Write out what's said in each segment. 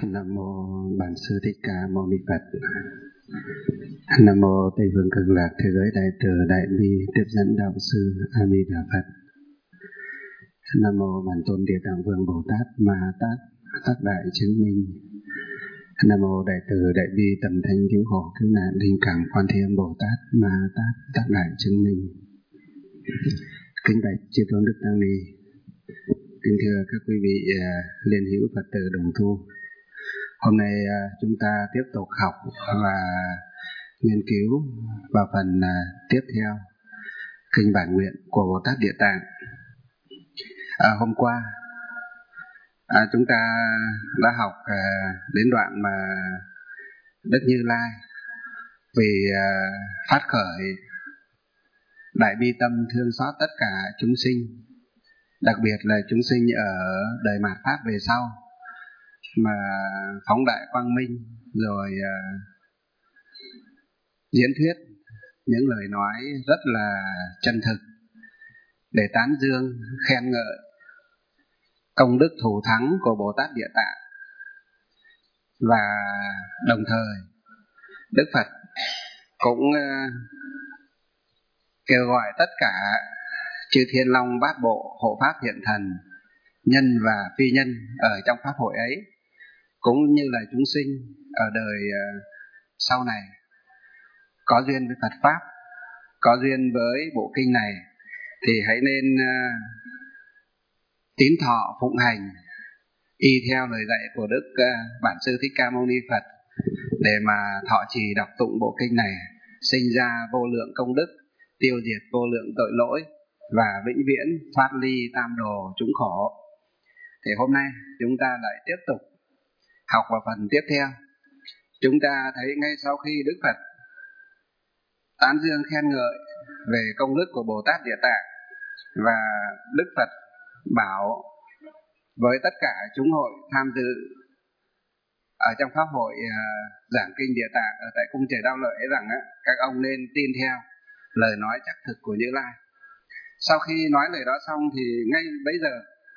Nam mô Bản Sư Thích Ca Mâu Ni Phật. Nam mô Tây Phương Cực Lạc Thế Giới Đại Từ Đại Bi Tiếp Dẫn Đạo Sư A Di Đà Phật. Nam mô Bản Tôn Địa Tạng Vương Bồ Tát Ma Tát Tác Đại Chứng Minh. Nam mô Đại Từ Đại Bi Tầm Thánh Cứu Khổ Cứu Nạn Linh Cảm Quan Thế Âm Bồ Tát Ma Tát Tác Đại Chứng Minh. Kính bạch chư tôn đức tăng ni, kính thưa các quý vị liên hữu Phật tử đồng tu. Hôm nay chúng ta tiếp tục học và nghiên cứu vào phần tiếp theo kinh bản nguyện của Bồ Tát Địa Tạng. Hôm qua chúng ta đã học đến đoạn mà Đức Như Lai vì phát khởi đại bi tâm thương xót tất cả chúng sinh, đặc biệt là chúng sinh ở đời mạt Pháp về sau, mà phóng đại quang minh rồi diễn thuyết những lời nói rất là chân thực để tán dương khen ngợi công đức thù thắng của Bồ Tát Địa Tạng. Và đồng thời Đức Phật cũng kêu gọi tất cả chư Thiên Long Bát Bộ hộ pháp hiện thần, nhân và phi nhân ở trong pháp hội ấy, cũng như là chúng sinh ở đời sau này có duyên với Phật Pháp, có duyên với bộ kinh này, thì hãy nên tín thọ phụng hành y theo lời dạy của Đức Bản Sư Thích Ca Mâu Ni Phật để mà thọ trì đọc tụng bộ kinh này, sinh ra vô lượng công đức, tiêu diệt vô lượng tội lỗi và vĩnh viễn thoát ly tam đồ chúng khổ. Thì hôm nay chúng ta lại tiếp tục học vào phần tiếp theo. Chúng ta thấy ngay sau khi Đức Phật tán dương khen ngợi về công đức của Bồ Tát Địa Tạng, và Đức Phật bảo với tất cả chúng hội tham dự ở trong pháp hội giảng kinh Địa Tạng ở tại cung Trời Đao Lợi rằng các ông nên tin theo lời nói chắc thực của Như Lai. Sau khi nói lời đó xong thì ngay bấy giờ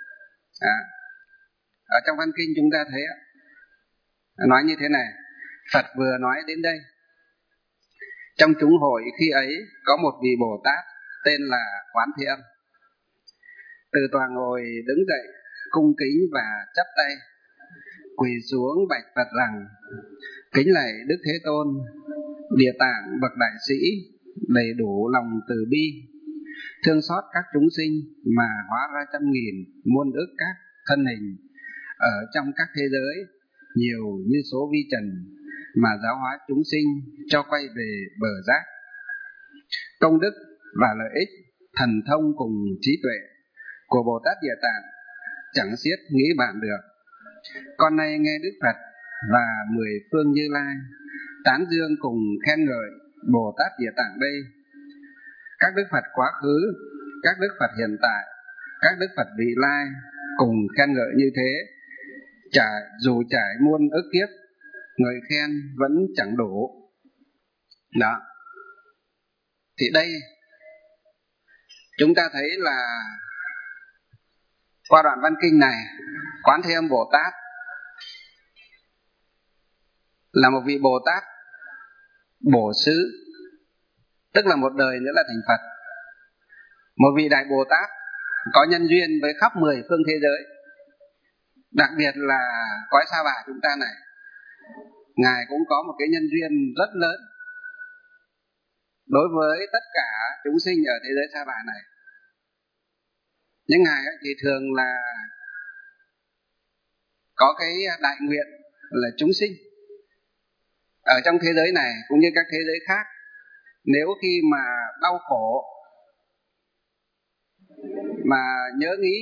ở trong văn kinh chúng ta thấy nói như thế này: Phật vừa nói đến đây, trong chúng hội khi ấy có một vị Bồ Tát tên là Quán Thế Âm, từ tòa ngồi đứng dậy cung kính và chắp tay quỳ xuống bạch Phật rằng: kính lạy Đức Thế Tôn, Địa Tạng bậc đại sĩ, đầy đủ lòng từ bi, thương xót các chúng sinh mà hóa ra trăm nghìn muôn ức các thân hình ở trong các thế giới nhiều như số vi trần, mà giáo hóa chúng sinh cho quay về bờ giác. Công đức và lợi ích, thần thông cùng trí tuệ của Bồ Tát Địa Tạng chẳng xiết nghĩ bàn được. Con nay nghe Đức Phật và 10 phương Như Lai tán dương cùng khen ngợi Bồ Tát Địa Tạng đây, các Đức Phật quá khứ, các Đức Phật hiện tại, các Đức Phật vị lai cùng khen ngợi như thế, dù trải muôn ức kiếp, người khen vẫn chẳng đủ. Đó. Thì đây chúng ta thấy là qua đoạn văn kinh này, Quán Thế Âm Bồ Tát là một vị Bồ Tát bổ xứ, tức là một đời nữa là thành Phật. Một vị Đại Bồ Tát có nhân duyên với khắp 10 phương thế giới, đặc biệt là cõi Sa Bà chúng ta này, Ngài cũng có một cái nhân duyên rất lớn đối với tất cả chúng sinh ở thế giới Sa Bà này. Nhưng Ngài thì thường là có cái đại nguyện là chúng sinh ở trong thế giới này cũng như các thế giới khác, nếu khi mà đau khổ mà nhớ nghĩ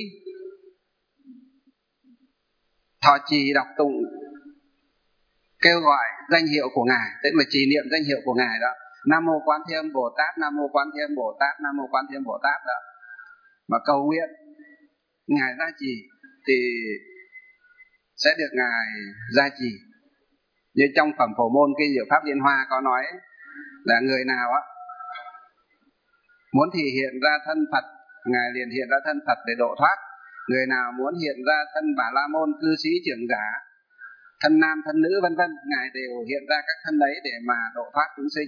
thọ trì đọc tụng kêu gọi danh hiệu của Ngài, tức là trì niệm danh hiệu của Ngài đó, Nam Mô Quán Thế Âm Bồ Tát, Nam Mô Quán Thế Âm Bồ Tát, Nam Mô Quán Thế Âm Bồ Tát đó, mà cầu nguyện Ngài gia trì thì sẽ được Ngài gia trì. Như trong phẩm Phổ Môn Kinh Diệu Pháp Liên Hoa có nói là người nào muốn thì hiện ra thân Phật, Ngài liền hiện ra thân Phật để độ thoát. Người nào muốn hiện ra thân Bà La Môn cư sĩ trưởng giả thân nam, thân nữ vân vân, Ngài đều hiện ra các thân ấy để mà độ thoát chúng sinh.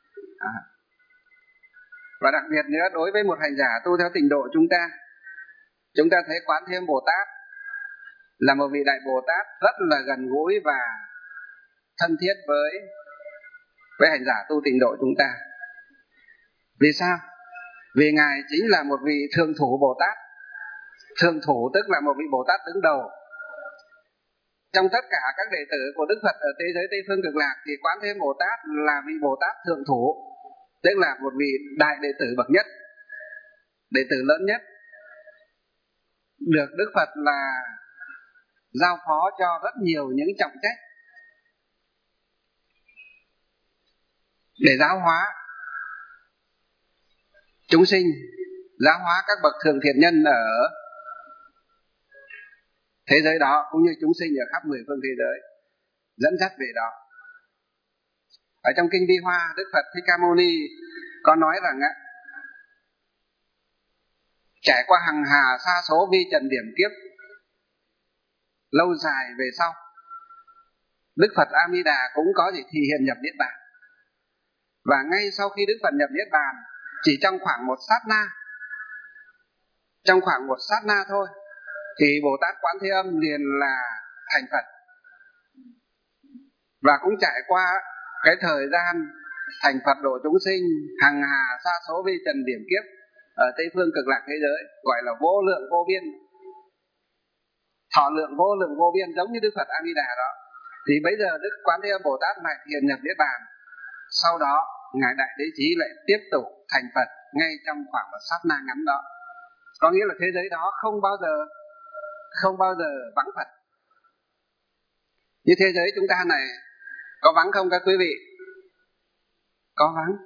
Và đặc biệt nữa, đối với một hành giả tu theo tịnh độ chúng ta thấy Quán Thế Âm Bồ Tát là một vị Đại Bồ Tát rất là gần gũi và thân thiết với hành giả tu tịnh độ chúng ta. Vì sao? Vì Ngài chính là một vị Thượng Thủ Bồ Tát. Thượng Thủ tức là một vị Bồ Tát đứng đầu. Trong tất cả các đệ tử của Đức Phật ở thế giới Tây Phương Cực Lạc thì Quán Thế Âm Bồ Tát là vị Bồ Tát Thượng Thủ, tức là một vị đại đệ tử bậc nhất, đệ tử lớn nhất, được Đức Phật là giao phó cho rất nhiều những trọng trách để giáo hóa chúng sinh, giáo hóa các bậc thượng thiện nhân ở thế giới đó, cũng như chúng sinh ở khắp mười phương thế giới, dẫn dắt về đó. Ở trong Kinh Vi Hoa, Đức Phật Thích Ca Mâu Ni có nói rằng trải qua hằng hà sa số vi trần điểm kiếp lâu dài về sau, Đức Phật A Di Đà cũng có gì thì hiện nhập Niết Bàn. Và ngay sau khi Đức Phật nhập Niết Bàn, chỉ trong khoảng một sát na thôi, thì Bồ Tát Quán Thế Âm liền là thành Phật. Và cũng trải qua cái thời gian thành Phật độ chúng sinh hằng hà sa số vi trần điểm kiếp ở Tây Phương Cực Lạc thế giới, gọi là vô lượng vô biên, thọ lượng vô lượng vô biên, giống như Đức Phật A Di Đà đó. Thì bây giờ Đức Quán Thế Âm Bồ Tát lại hiện nhập Niết Bàn. Sau đó Ngài Đại Đế Chí lại tiếp tục thành Phật ngay trong khoảng một sát na ngắn đó. Có nghĩa là thế giới đó không bao giờ vắng Phật. Như thế giới chúng ta này có vắng không các quý vị? Có vắng.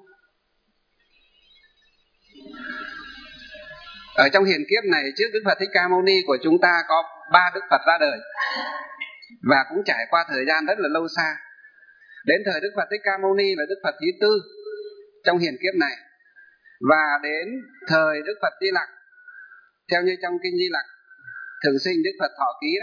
Ở trong hiền kiếp này, trước Đức Phật Thích Ca Mâu Ni của chúng ta có 3 Đức Phật ra đời, và cũng trải qua thời gian rất là lâu xa. Đến thời Đức Phật Thích Ca Mâu Ni là Đức Phật thứ 4 trong hiền kiếp này. Và đến thời Đức Phật Di Lặc, theo như trong Kinh Di Lặc Thường Sinh Đức Phật Thọ Ký đó,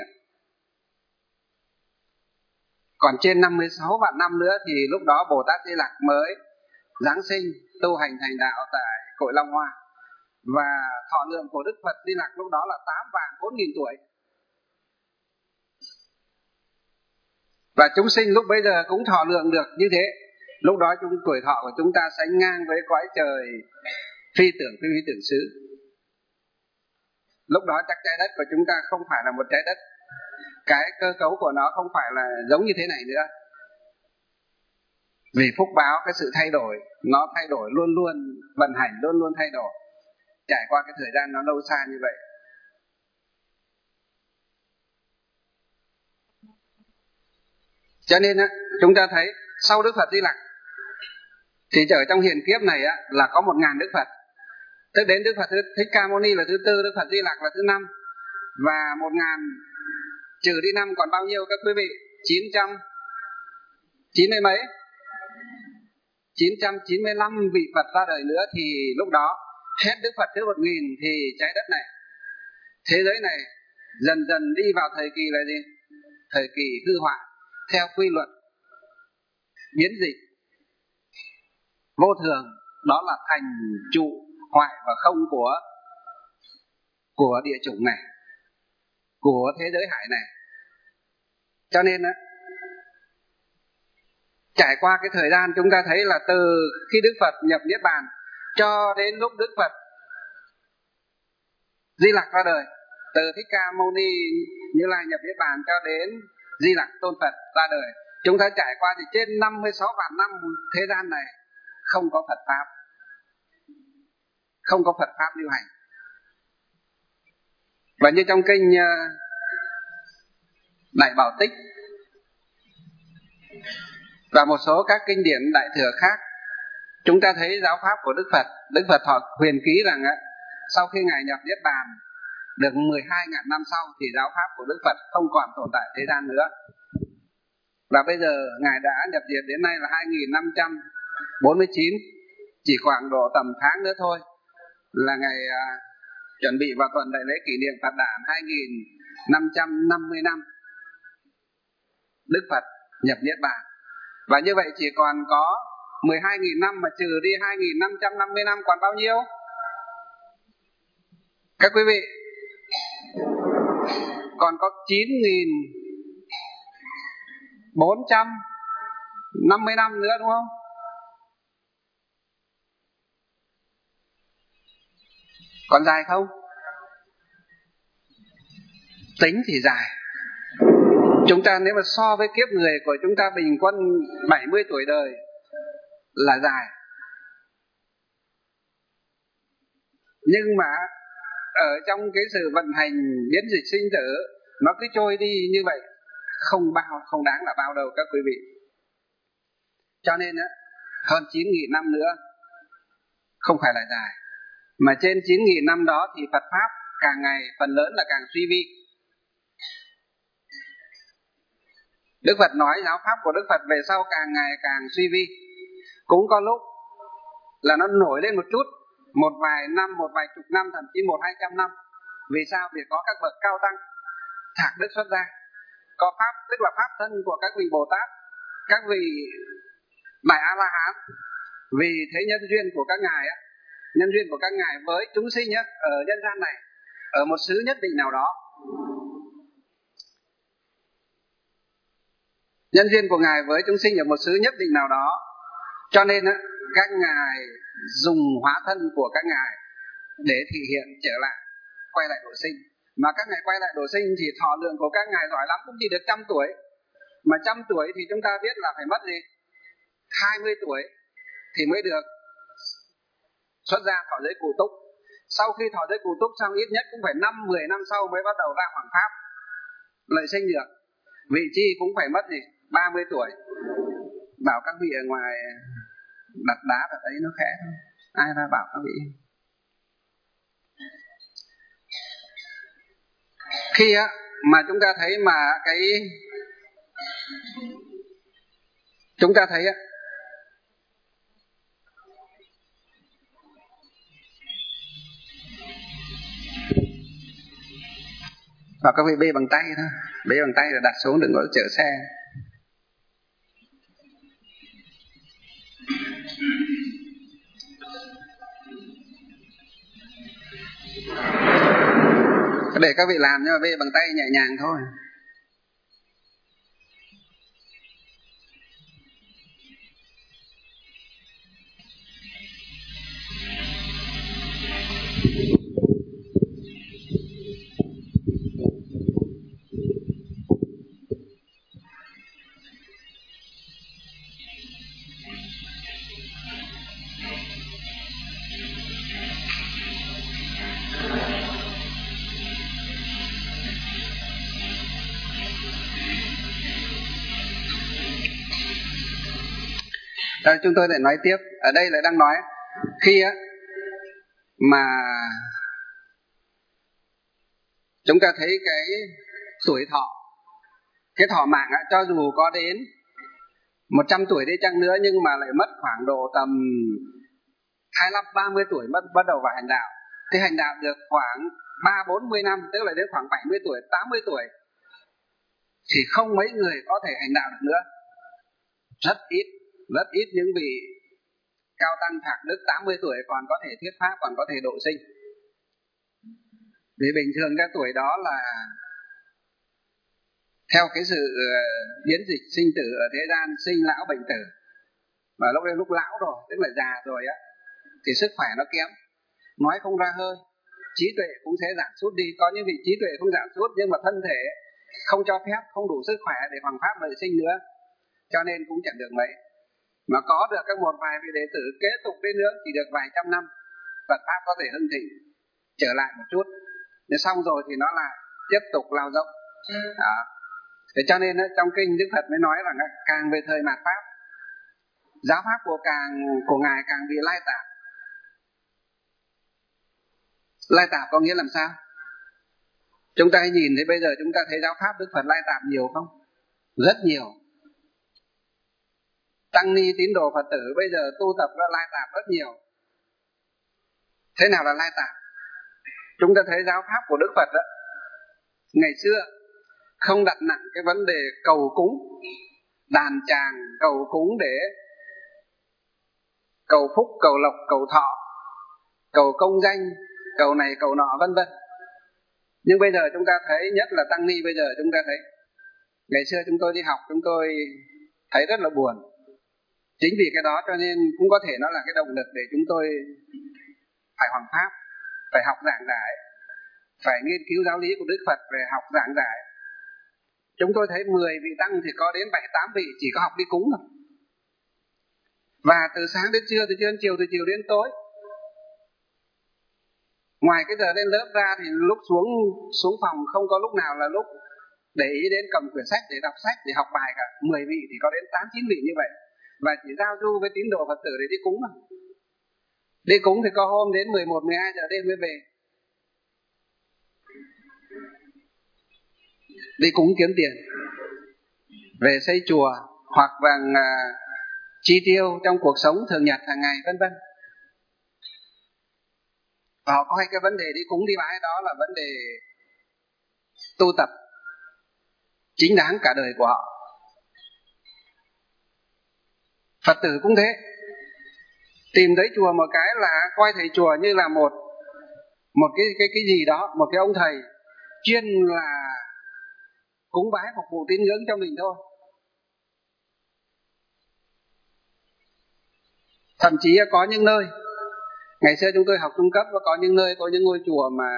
còn trên 56 vạn năm nữa thì lúc đó Bồ Tát Di Lặc mới giáng sinh tu hành thành đạo tại cội Long Hoa. Và thọ lượng của Đức Phật Di Lặc lúc đó là 8 vạn 4.000 tuổi. Và chúng sinh lúc bấy giờ cũng thọ lượng được như thế. Lúc đó tuổi thọ của chúng ta sánh ngang với cõi trời phi tưởng xứ. Lúc đó chắc trái đất của chúng ta không phải là một trái đất, cái cơ cấu của nó không phải là giống như thế này nữa. Vì phúc báo, cái sự thay đổi, nó thay đổi luôn luôn, vận hành luôn luôn thay đổi, trải qua cái thời gian nó lâu xa như vậy. Cho nên chúng ta thấy sau Đức Phật Di Lặc thì ở trong hiền kiếp này là có 1.000 Đức Phật. Tức đến Đức Phật Thích Ca Mâu Ni là thứ 4, Đức Phật Di Lặc là thứ 5. Và 1.000 trừ đi 5 còn bao nhiêu các quý vị? 990 mấy? 995 vị Phật ra đời nữa, thì lúc đó hết Đức Phật thứ 1.000 thì trái đất này, thế giới này dần dần đi vào thời kỳ là gì? Thời kỳ hư hoại theo quy luật biến dịch vô thường, đó là thành trụ hoại và không của địa chủng này, của thế giới hải này. Cho nên trải qua cái thời gian chúng ta thấy là từ khi Đức Phật nhập Niết Bàn cho đến lúc Đức Phật Di Lặc ra đời, từ Thích Ca Mâu Ni Như Lai nhập Niết Bàn cho đến Di Lặc Tôn Phật ra đời, chúng ta trải qua thì trên 56 vạn năm thế gian này không có Phật Pháp, không có Phật Pháp lưu hành. Và như trong kinh Đại Bảo Tích và một số các kinh điển Đại Thừa khác, chúng ta thấy giáo pháp của Đức Phật họ huyền ký rằng sau khi Ngài nhập Niết Bàn được 12.000 năm sau thì giáo pháp của Đức Phật không còn tồn tại thế gian nữa. Và bây giờ Ngài đã nhập diệt đến nay là 2549, chỉ khoảng độ tầm tháng nữa thôi là Ngài chuẩn bị vào tuần đại lễ kỷ niệm Phật đản 2550 năm. Đức Phật nhập Niết Bàn. Và như vậy chỉ còn có 12.000 năm, mà trừ đi 2.550 năm còn bao nhiêu? Các quý vị, còn có 9.450 năm nữa đúng không? Còn dài không? Tính thì dài. Chúng ta nếu mà so với kiếp người của chúng ta bình quân 70 tuổi đời là dài. Nhưng mà ở trong cái sự vận hành biến dịch sinh tử, nó cứ trôi đi như vậy, không đáng là bao đâu các quý vị. Cho nên hơn 9.000 năm nữa không phải là dài, mà trên 9.000 năm đó thì Phật Pháp càng ngày phần lớn là càng suy vi. Đức Phật nói giáo Pháp của Đức Phật về sau càng ngày càng suy vi. Cũng có lúc là nó nổi lên một chút, một vài năm, một vài chục năm, thậm chí 100-200 năm. Vì sao? Vì có các bậc cao tăng thạc đức xuất ra, có Pháp, tức là Pháp thân của các vị Bồ Tát, các vị Đại A-la-hán. Vì thế nhân duyên của các ngài nhân duyên của các ngài với chúng sinh ở nhân gian này, ở một xứ nhất định nào đó, nhân duyên của ngài với chúng sinh ở một xứ nhất định nào đó, cho nên các ngài dùng hóa thân của các ngài để thể hiện trở lại, quay lại độ sinh. Mà các ngài quay lại độ sinh thì thọ lượng của các ngài giỏi lắm cũng chỉ được 100 tuổi. Mà 100 tuổi thì chúng ta biết là phải mất gì? 20 tuổi thì mới được xuất ra thọ giới cụ túc. Sau khi thọ giới cụ túc xong ít nhất cũng phải 5-10 năm sau mới bắt đầu ra hoàng pháp lợi sinh được. Vị chi cũng phải mất gì? 30 tuổi. Bảo các vị ở ngoài đặt đá ở đấy nó khẽ thôi, ai ra bảo các vị. Khi mà chúng ta thấy mà chúng ta thấy bảo các vị bê bằng tay thôi, bê bằng tay rồi đặt xuống, đừng có chở xe. Để các vị làm nhưng mà bê bằng tay nhẹ nhàng thôi. Rồi chúng tôi lại nói tiếp. Ở đây lại đang nói khi mà chúng ta thấy cái tuổi thọ, cái thọ mạng cho dù có đến 100 tuổi đi chăng nữa, nhưng mà lại mất khoảng độ tầm 25-30 tuổi bắt đầu vào hành đạo. Thì hành đạo được khoảng 30-40 năm, tức là đến khoảng 70 tuổi, 80 tuổi thì không mấy người có thể hành đạo được nữa. Rất ít những vị cao tăng thạc đức 80 tuổi còn có thể thuyết pháp, còn có thể độ sinh. Vì bình thường cái tuổi đó là theo cái sự biến dịch sinh tử ở thế gian, sinh lão bệnh tử. Và lúc lão rồi, tức là già rồi thì sức khỏe nó kém, nói không ra hơi, trí tuệ cũng sẽ giảm sút đi. Có những vị trí tuệ không giảm sút nhưng mà thân thể không cho phép, không đủ sức khỏe để hoàng pháp lợi sinh nữa, cho nên cũng chẳng được mấy. Mà có được các một vài vị đệ tử kế tục đến nữa chỉ được vài trăm năm, Phật pháp có thể hưng thịnh trở lại một chút. Nếu xong rồi thì nó lại tiếp tục lao dốc. Thế cho nên trong kinh Đức Phật mới nói rằng càng về thời mạt pháp, giáo pháp của ngài càng bị lai tạp. Lai tạp có nghĩa làm sao? Chúng ta hãy nhìn thấy bây giờ chúng ta thấy giáo pháp Đức Phật lai tạp nhiều không? Rất nhiều. Tăng ni tín đồ Phật tử bây giờ tu tập ra lai tạp rất nhiều. Thế nào là lai tạp? Chúng ta thấy giáo pháp của Đức Phật ngày xưa không đặt nặng cái vấn đề cầu cúng, đàn tràng cầu cúng để cầu phúc, cầu lộc, cầu thọ, cầu công danh, cầu này cầu nọ vân vân. Nhưng bây giờ chúng ta thấy, nhất là tăng ni bây giờ chúng ta thấy, ngày xưa chúng tôi đi học chúng tôi thấy rất là buồn. Chính vì cái đó cho nên cũng có thể nó là cái động lực để chúng tôi phải hoằng pháp, phải học giảng giải, phải nghiên cứu giáo lý của Đức Phật, về học giảng giải. Chúng tôi thấy 10 vị tăng thì có đến 7-8 vị chỉ có học đi cúng thôi. Và từ sáng đến trưa, từ trưa đến chiều, từ chiều đến tối. Ngoài cái giờ lên lớp ra thì lúc xuống phòng không có lúc nào là lúc để ý đến cầm quyển sách để đọc sách, để học bài cả. 10 vị thì có đến 8-9 vị như vậy. Và chỉ giao du với tín đồ Phật tử để đi cúng thôi. Đi cúng thì có hôm đến 11-12 giờ đêm mới về. Đi cúng kiếm tiền, về xây chùa, hoặc bằng chi tiêu trong cuộc sống thường nhật hàng ngày vân vân. Và họ coi cái vấn đề đi cúng đi bái đó là vấn đề tu tập chính đáng cả đời của họ. Phật tử cũng thế, tìm tới chùa một cái là coi thầy chùa như là một cái gì đó, một cái ông thầy chuyên là cúng bái phục vụ tín ngưỡng cho mình thôi. Thậm chí có những nơi, ngày xưa chúng tôi học trung cấp, và có những nơi, có những ngôi chùa mà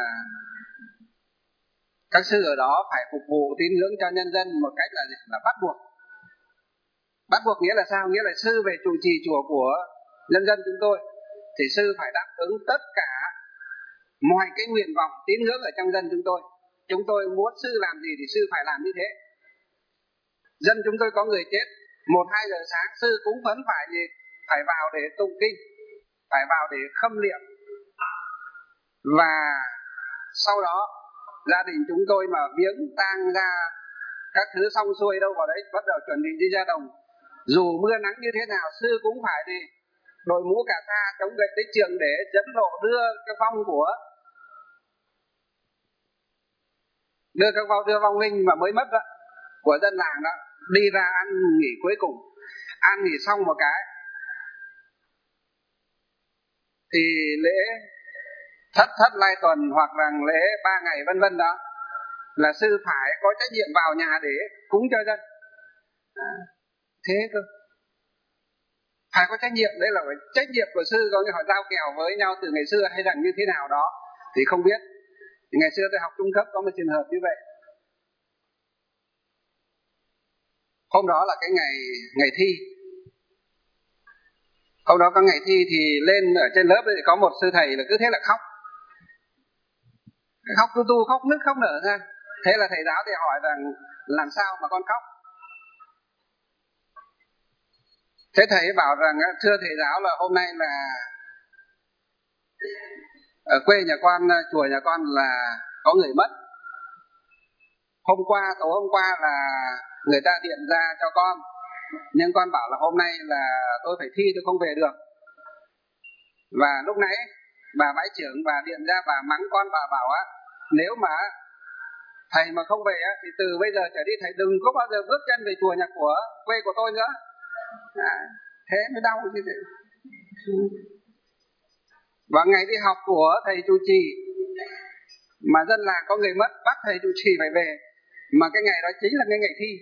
các sư ở đó phải phục vụ tín ngưỡng cho nhân dân một cách là bắt buộc. Bắt buộc nghĩa là sao? Nghĩa là sư về trụ trì chùa của nhân dân chúng tôi thì sư phải đáp ứng tất cả mọi cái nguyện vọng tín ngưỡng ở trong dân chúng tôi. Chúng tôi muốn sư làm gì thì sư phải làm như thế. Dân chúng tôi có người chết 1-2 giờ sáng, sư cũng vẫn phải vào để tụng kinh, phải vào để khâm liệm. Và sau đó gia đình chúng tôi mà viếng tang ra các thứ xong xuôi đâu vào đấy, bắt đầu chuẩn bị đi ra đồng. Dù mưa nắng như thế nào, sư cũng phải đi đội mũ cà sa, chống gậy tích trường để dẫn lộ, đưa cái vong linh mà mới mất đó của dân làng đó đi ra ăn nghỉ cuối cùng. Ăn nghỉ xong một cái thì lễ thất lai tuần hoặc là lễ 3 ngày vân vân đó là sư phải có trách nhiệm vào nhà để cúng cho dân. Thế cơ, phải có trách nhiệm. Đấy là trách nhiệm của sư, có nghĩa họ giao kèo với nhau từ ngày xưa hay rằng như thế nào đó thì không biết. Ngày xưa tôi học trung cấp có một trường hợp như vậy. Hôm đó là cái ngày thi. Hôm đó có ngày thi thì lên ở trên lớp thì có một sư thầy là cứ thế là khóc. Khóc tu khóc nức khóc nở ra. Thế là thầy giáo thì hỏi rằng làm sao mà con khóc? Thế thầy bảo rằng thưa thầy giáo là hôm nay là ở quê nhà con, chùa nhà con là có người mất. Tối hôm qua là người ta điện ra cho con, nhưng con bảo là hôm nay là tôi phải thi, tôi không về được. Và lúc nãy bà bãi trưởng bà điện ra, bà mắng con, bà bảo nếu mà thầy mà không về thì từ bây giờ trở đi thầy đừng có bao giờ bước chân về chùa nhà của quê của tôi nữa. Thế mới đau như thế. Và ngày đi học của thầy trụ trì mà dân làng có người mất, bắt thầy trụ trì phải về, mà cái ngày đó chính là cái ngày thi.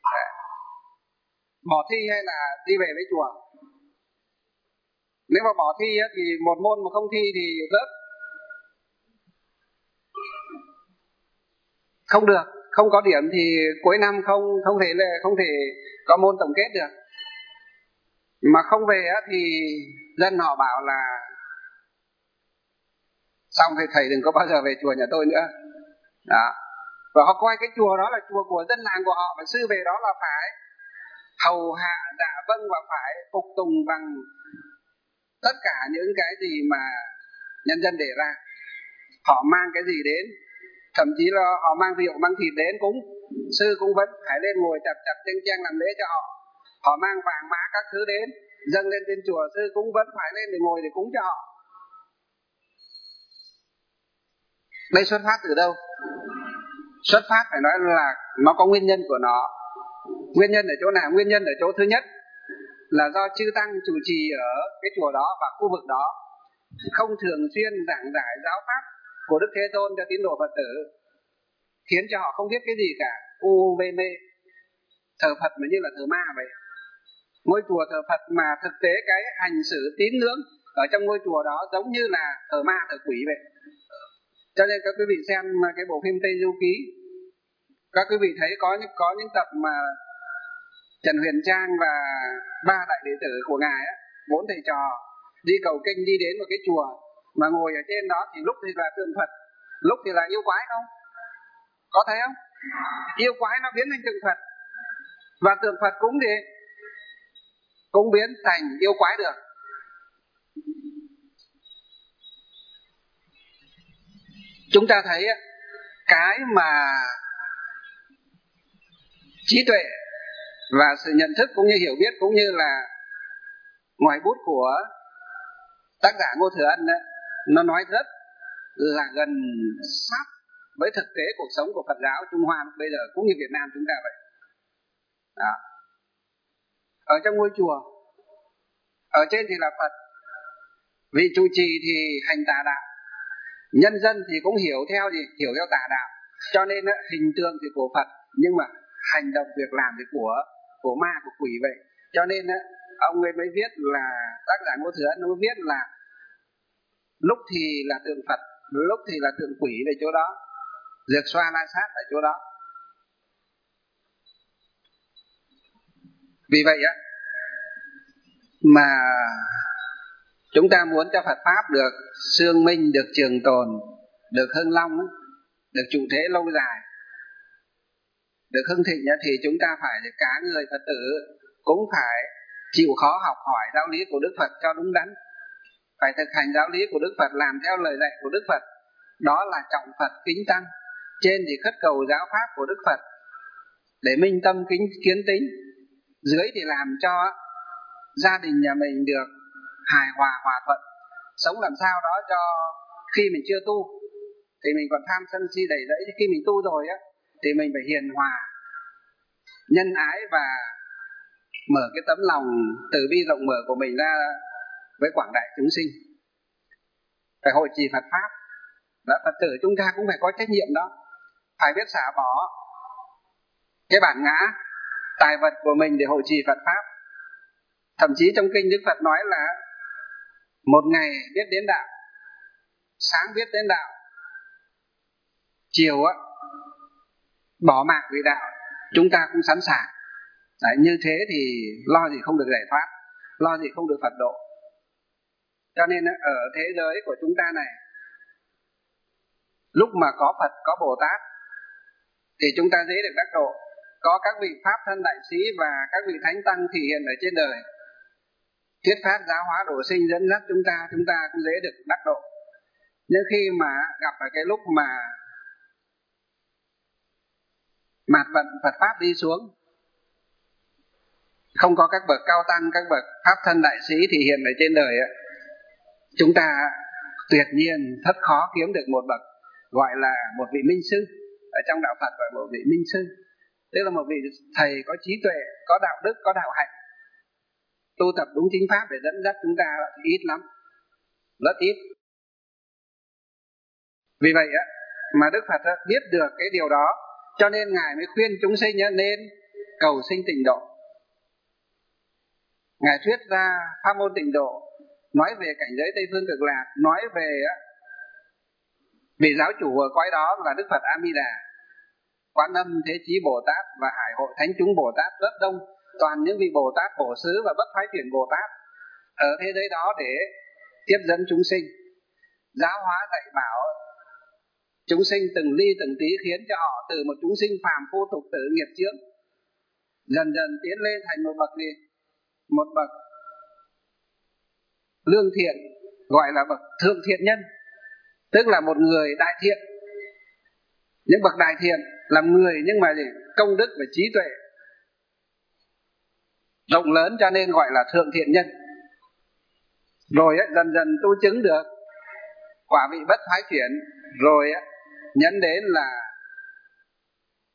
Bỏ thi hay là đi về với chùa? Nếu mà bỏ thi thì một môn mà không thi thì rớt, không được, không có điểm thì cuối năm không thể có môn tổng kết được. Mà không về thì dân họ bảo là xong thì thầy đừng có bao giờ về chùa nhà tôi nữa. Đó. Và họ coi cái chùa đó là chùa của dân làng của họ, và sư về đó là phải hầu hạ dạ vâng và phải phục tùng bằng tất cả những cái gì mà nhân dân đề ra. Họ mang cái gì đến, thậm chí là họ mang rượu mang thịt đến cúng, sư cũng vẫn phải lên ngồi chặt chênh chang làm lễ cho họ. Họ mang vàng mã các thứ đến dâng lên trên chùa, sư cũng vẫn phải lên để ngồi để cúng cho họ. Đây xuất phát từ đâu? Xuất phát phải nói là nó có nguyên nhân của nó. Nguyên nhân ở chỗ nào? Nguyên nhân ở chỗ thứ nhất là do chư tăng chủ trì ở cái chùa đó và khu vực đó không thường xuyên giảng giải giáo pháp của Đức Thế Tôn cho tín đồ Phật tử, khiến cho họ không biết cái gì cả, mê thờ Phật mà như là thờ ma vậy. Ngôi chùa thờ Phật mà thực tế cái hành xử tín ngưỡng ở trong ngôi chùa đó giống như là thờ ma thờ quỷ vậy. Cho nên các quý vị xem cái bộ phim Tây Du Ký, các quý vị thấy có những tập mà Trần Huyền Trang và 3 đại đệ tử của ngài á, 4 thầy trò đi cầu kinh, đi đến một cái chùa mà ngồi ở trên đó thì lúc thì là tượng Phật, lúc thì là yêu quái, không? Có thấy không? Yêu quái nó biến thành tượng Phật, và tượng Phật cũng biến thành yêu quái được. Chúng ta thấy cái mà trí tuệ và sự nhận thức cũng như hiểu biết cũng như là ngoài bút của tác giả Ngô Thừa Ân ấy, nó nói rất là gần sát với thực tế cuộc sống của Phật giáo Trung Hoa bây giờ cũng như Việt Nam chúng ta vậy. Đó. Ở trong ngôi chùa, ở trên thì là Phật, vị trụ trì thì hành tà đạo, nhân dân thì cũng hiểu theo tà đạo, cho nên hình tượng thì của Phật nhưng mà hành động việc làm thì của ma, của quỷ vậy. Cho nên ông ấy mới viết là tác giả Ngô Thừa Ân mới viết là lúc thì là tượng Phật, lúc thì là tượng quỷ về chỗ đó, Dược Xoa La Sát ở chỗ đó. Vì vậy mà chúng ta muốn cho Phật Pháp được xương minh, được trường tồn, được hưng long, được trụ thế lâu dài, được hưng thịnh thì chúng ta phải cả người Phật tử cũng phải chịu khó học hỏi giáo lý của Đức Phật cho đúng đắn, phải thực hành giáo lý của Đức Phật, làm theo lời dạy của Đức Phật. Đó là trọng Phật kính tăng, trên thì khất cầu giáo pháp của Đức Phật để minh tâm kiến tính, dưới thì làm cho gia đình nhà mình được hài hòa hòa thuận, sống làm sao đó cho khi mình chưa tu thì mình còn tham sân si đầy rẫy, khi mình tu rồi thì mình phải hiền hòa, nhân ái và mở cái tấm lòng từ bi rộng mở của mình ra với quảng đại chúng sinh, phải hội trì Phật Pháp. Và Phật tử chúng ta cũng phải có trách nhiệm đó, phải biết xả bỏ cái bản ngã tài vật của mình để hội trì Phật Pháp. Thậm chí trong kinh Đức Phật nói là một ngày biết đến đạo, sáng biết đến đạo, chiều bỏ mạng vì đạo, chúng ta cũng sẵn sàng. Đấy, như thế thì lo gì không được giải thoát, lo gì không được Phật độ. Cho nên ở thế giới của chúng ta này, lúc mà có Phật, có Bồ Tát thì chúng ta dễ được đắc độ. Có các vị Pháp thân đại sĩ và các vị Thánh Tăng thị hiện ở trên đời, thuyết pháp giáo hóa độ sinh, dẫn dắt chúng ta cũng dễ được đắc độ. Nhưng khi mà gặp ở cái lúc mà mạt vận Phật Pháp đi xuống, không có các bậc cao tăng, các bậc Pháp thân đại sĩ thì hiện ở trên đời, chúng ta tuyệt nhiên rất khó kiếm được một bậc gọi là một vị minh sư. Ở trong đạo Phật gọi một vị minh sư, tức là một vị thầy có trí tuệ, có đạo đức, có đạo hạnh, tu tập đúng chính pháp để dẫn dắt chúng ta thì ít lắm, rất ít. Vì vậy mà Đức Phật biết được cái điều đó, cho nên Ngài mới khuyên chúng sinh nên cầu sinh tịnh độ. Ngài thuyết ra pháp môn tịnh độ, nói về cảnh giới Tây Phương Cực Lạc, nói về vị giáo chủ ở cõi đó là Đức Phật A Di Đà, Quán Âm Thế Chí Bồ Tát và Hải Hội Thánh Chúng Bồ Tát rất đông, toàn những vị Bồ Tát Bổ Xứ và Bất Thoái Chuyển Bồ Tát ở thế giới đó để tiếp dẫn chúng sinh, giáo hóa dạy bảo chúng sinh từng ly từng tí, khiến cho họ từ một chúng sinh phàm phu tục tử nghiệp chướng dần dần tiến lên thành một bậc lương thiện, gọi là bậc thượng thiện nhân, tức là một người đại thiện. Những bậc đại thiện làm người nhưng mà công đức và trí tuệ rộng lớn, cho nên gọi là thượng thiện nhân. Rồi dần dần tu chứng được quả vị bất thoái chuyển, rồi nhấn đến là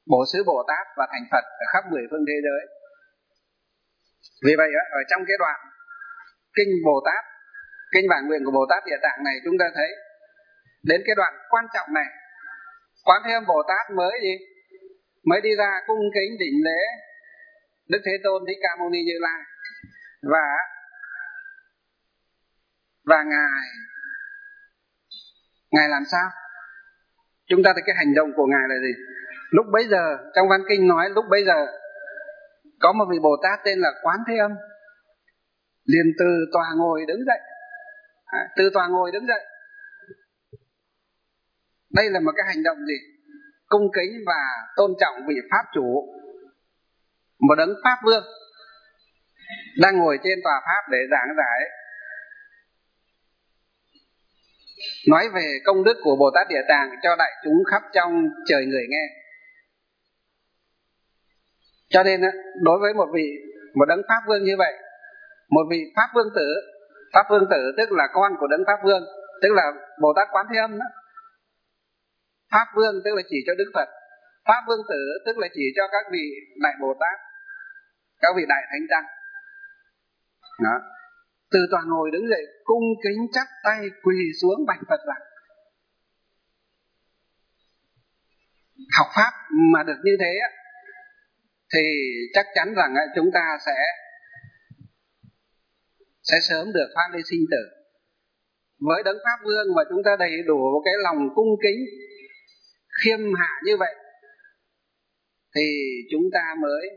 bổ xứ Bồ Tát và thành Phật ở khắp 10 phương thế giới. Vì vậy ở trong cái đoạn kinh Bồ Tát, kinh Bản Nguyện của Bồ Tát Địa Tạng này, chúng ta thấy đến cái đoạn quan trọng này, Quán Thế Âm Bồ Tát mới đi ra cung kính đảnh lễ Đức Thế Tôn Thích Ca Mâu Ni Như Lai, và ngài làm sao? Chúng ta thấy cái hành động của ngài là gì? Lúc bấy giờ trong văn kinh nói, lúc bấy giờ có một vị Bồ Tát tên là Quán Thế Âm liền từ tòa ngồi đứng dậy. Từ tòa ngồi đứng dậy. Đây là một cái hành động gì? Cung kính và tôn trọng vị Pháp chủ, một đấng Pháp Vương đang ngồi trên tòa Pháp để giảng giải, nói về công đức của Bồ Tát Địa Tạng cho đại chúng khắp trong trời người nghe. Cho nên đối với một đấng Pháp Vương như vậy, một vị Pháp Vương tử, Pháp Vương tử tức là con của đấng Pháp Vương, tức là Bồ Tát Quán Thế Âm đó. Pháp Vương tức là chỉ cho Đức Phật, Pháp Vương tử tức là chỉ cho các vị đại Bồ Tát, các vị đại thánh tăng đó. Từ tòa ngồi đứng dậy, cung kính chắp tay quỳ xuống bạch Phật rằng: học Pháp mà được như thế thì chắc chắn rằng chúng ta sẽ sớm được thoát ly sinh tử. Với đấng Pháp Vương mà chúng ta đầy đủ cái lòng cung kính khiêm hạ như vậy thì chúng ta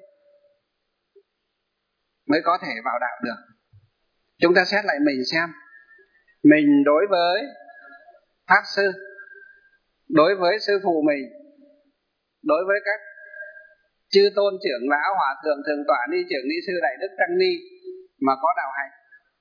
mới có thể vào đạo được. Chúng ta xét lại mình xem, mình đối với Pháp Sư, đối với Sư Phụ mình, đối với các chư tôn trưởng lão, hòa thượng, thường tọa, ni trưởng, ni sư, đại đức, tăng ni mà có đạo hạnh,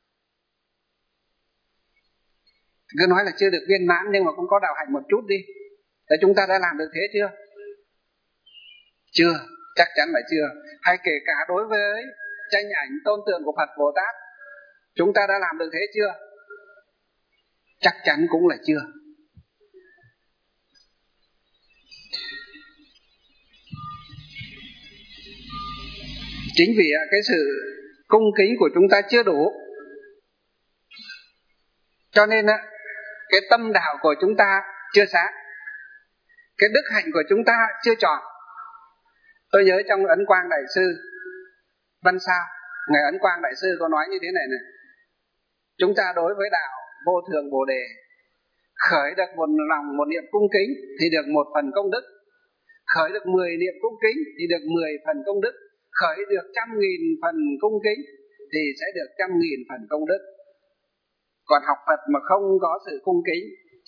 cứ nói là chưa được viên mãn nhưng mà cũng có đạo hạnh một chút đi, để chúng ta đã làm được thế chưa? Chưa, chắc chắn là chưa. Hay kể cả đối với tranh ảnh tôn tượng của Phật Bồ Tát, chúng ta đã làm được thế chưa? Chắc chắn cũng là chưa. Chính vì cái sự cung kính của chúng ta chưa đủ, cho nên cái tâm đạo của chúng ta chưa sáng, cái đức hạnh của chúng ta chưa tròn. Tôi nhớ trong Ấn Quang Đại Sư Văn Sao, Ngài Ấn Quang Đại Sư có nói như thế này này: chúng ta đối với đạo vô thường Bồ Đề khởi được một lòng, một niệm cung kính thì được một phần công đức, khởi được 10 niệm cung kính thì được 10 phần công đức, khởi được 100.000 phần cung kính thì sẽ được 100.000 phần công đức. Còn học Phật mà không có sự cung kính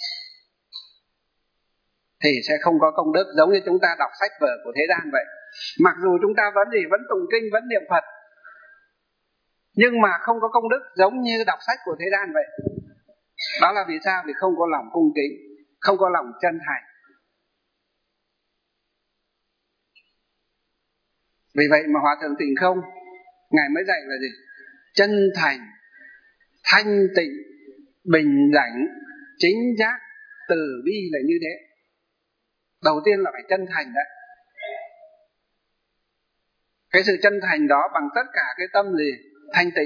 thì sẽ không có công đức, giống như chúng ta đọc sách vở của thế gian vậy. Mặc dù chúng ta vẫn tụng kinh, vẫn niệm Phật, nhưng mà không có công đức giống như đọc sách của thế gian vậy. Đó là vì sao? Vì không có lòng cung kính, không có lòng chân thành. Vì vậy mà Hòa Thượng Tịnh Không Ngài mới dạy là gì? Chân thành, thanh tịnh, bình đẳng, chính giác, từ bi là như thế. Đầu tiên là phải chân thành đấy. Cái sự chân thành đó bằng tất cả cái tâm gì? Thanh tịnh.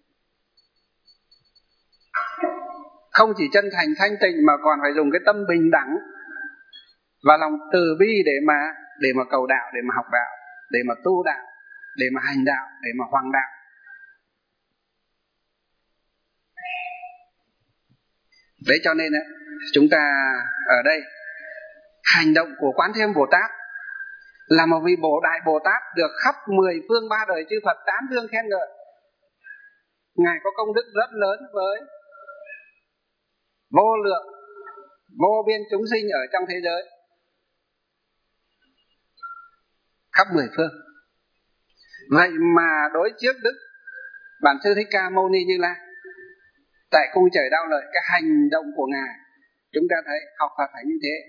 Không chỉ chân thành thanh tịnh mà còn phải dùng cái tâm bình đẳng và lòng từ bi để mà cầu đạo, để mà học đạo, để mà tu đạo, để mà hành đạo, để mà hoằng đạo. Đấy, cho nên chúng ta ở đây hành động của Quán Thế Âm Bồ Tát là một vị đại Bồ Tát được khắp 10 phương 3 đời chư Phật tán dương khen ngợi. Ngài có công đức rất lớn với vô lượng, vô biên chúng sinh ở trong thế giới, khắp 10 phương. Vậy mà đối trước Đức Bản Sư Thích Ca Mâu Ni Như Lai tại cung trời Đao Lợi, cái hành động của Ngài chúng ta thấy học Phật phải như thế.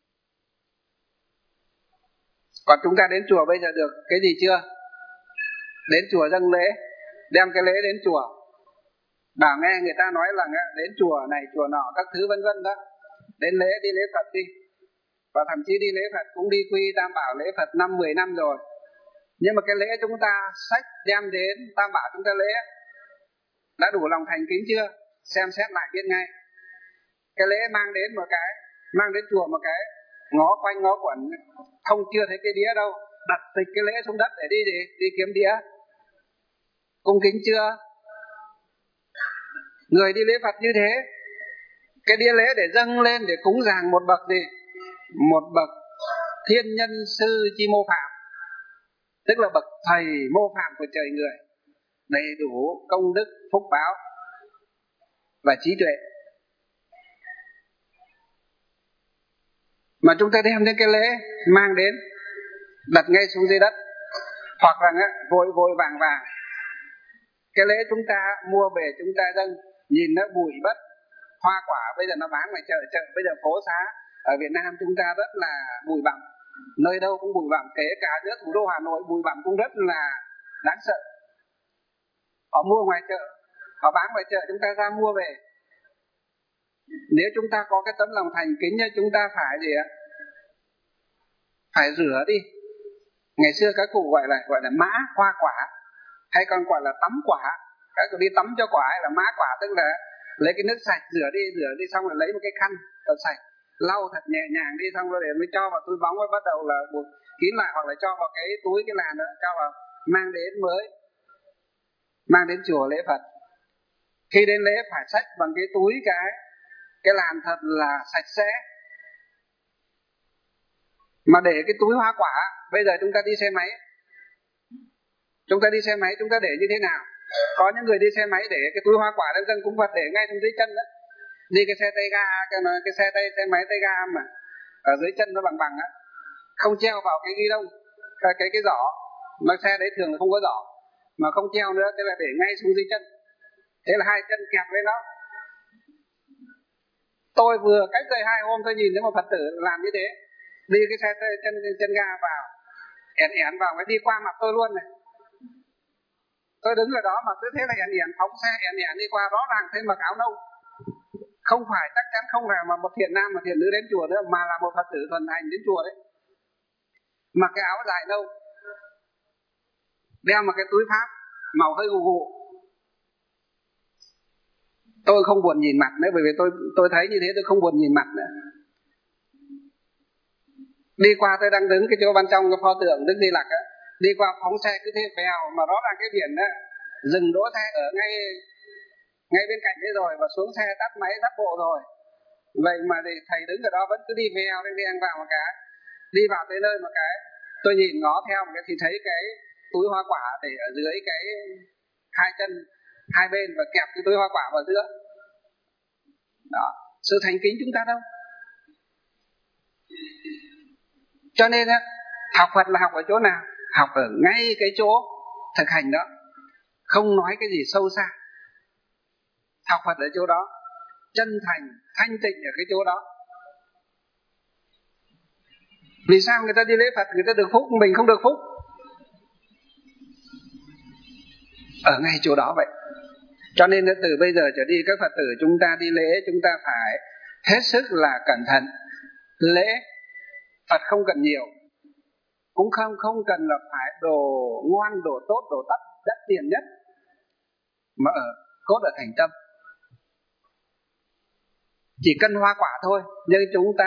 Còn chúng ta đến chùa bây giờ được cái gì chưa? Đến chùa dâng lễ, đem cái lễ đến chùa, bảo nghe người ta nói là đến chùa này chùa nọ các thứ vân vân đó, đến lễ, đi lễ Phật đi, và thậm chí đi lễ Phật cũng đi quy Tam Bảo lễ Phật 5-10 năm rồi. Nhưng mà cái lễ chúng ta xách đem đến Tam Bảo chúng ta lễ đã đủ lòng thành kính chưa? Xem xét lại biết ngay. Cái lễ mang đến một cái, mang đến chùa một cái, ngó quanh ngó quẩn không chưa thấy cái đĩa đâu, đặt tịch cái lễ xuống đất để đi kiếm đĩa. Cung kính chưa? Người đi lễ Phật như thế, cái đĩa lễ để dâng lên để cúng dường một bậc gì? Một bậc thiên nhân sư chi mô phạm, tức là bậc thầy mô phạm của trời người, đầy đủ công đức phúc báo và trí tuệ. Mà chúng ta đem đến cái lễ mang đến đặt ngay xuống dưới đất, hoặc là vội vội vàng vàng cái lễ chúng ta mua về chúng ta dâng, nhìn nó bụi bất, hoa quả bây giờ nó bán ngoài chợ bây giờ phố xá ở Việt Nam chúng ta rất là bụi bặm, nơi đâu cũng bụi bặm, kể cả giữa thủ đô Hà Nội bụi bặm cũng rất là đáng sợ. Họ mua ngoài chợ, họ bán ngoài chợ, chúng ta ra mua về. Nếu chúng ta có cái tấm lòng thành kính, chúng ta phải gì ạ? Phải rửa đi. Ngày xưa các cụ gọi là mã hoa quả, hay còn gọi là tắm quả. Các cụ đi tắm cho quả hay là mã quả, tức là lấy cái nước sạch rửa đi xong rồi lấy một cái khăn thật sạch, lau thật nhẹ nhàng đi, xong rồi để mới cho vào túi bóng, mới bắt đầu là buộc kín lại, hoặc là cho vào cái túi cái làn đó, cho vào mang đến mang đến chùa lễ Phật. Khi đến lễ phải xách bằng cái túi cái làn thật là sạch sẽ. Mà để cái túi hoa quả, bây giờ chúng ta đi xe máy, chúng ta để như thế nào? Có những người đi xe máy để cái túi hoa quả dâng cúng Phật để ngay trong dưới chân đó. Đi cái xe tay ga, cái xe máy tay ga mà ở dưới chân nó bằng á, không treo vào cái ghi lông, cái giỏ, mà xe đấy thường là không có giỏ, mà không treo nữa, thế là để ngay xuống dưới chân. Thế là hai chân kẹp với nó. Tôi vừa cách đây 2 hôm tôi nhìn thấy một Phật tử làm như thế, đi cái xe chân ga vào, ẻn vào, mới đi qua mặt tôi luôn này. Tôi đứng ở đó mà cứ thế là ẻn phóng xe ẻn đi qua, rõ ràng thấy mặc áo nâu. Không phải, chắc chắn không phải mà một thiện nam, một thiện nữ đến chùa nữa, mà là một Phật tử thuần hành đến chùa đấy, mặc cái áo dài nâu, đeo một cái túi pháp màu hơi gù gù. Tôi không buồn nhìn mặt nữa, bởi vì tôi thấy như thế tôi không buồn nhìn mặt nữa. Đi qua tôi đang đứng cái chỗ bên trong cái pho tượng Đức Di Lặc á, đi qua phóng xe cứ thế vèo, mà đó là cái biển á, dừng đỗ xe ở ngay bên cạnh đấy rồi, và xuống xe tắt máy tắt bộ rồi. Vậy mà thì thầy đứng ở đó vẫn cứ đi vèo vào một cái, đi vào tới nơi một cái, tôi nhìn ngó theo một cái thì thấy cái túi hoa quả để ở dưới cái hai chân hai bên, và kẹp cái túi hoa quả vào giữa. Đó, sự thành kính chúng ta đâu. Cho nên á, học Phật là học ở chỗ nào? Học ở ngay cái chỗ thực hành đó, không nói cái gì sâu xa. Học Phật ở chỗ đó, chân thành, thanh tịnh ở cái chỗ đó. Vì sao người ta đi lễ Phật người ta được phúc, mình không được phúc? Ở ngay chỗ đó vậy. Cho nên từ bây giờ trở đi, các Phật tử chúng ta đi lễ, chúng ta phải hết sức là cẩn thận. Lễ Phật không cần nhiều, cũng không cần là phải đồ ngoan, đồ tốt, đồ đắt tiền nhất, mà cốt ở thành tâm. Chỉ cần hoa quả thôi, nhưng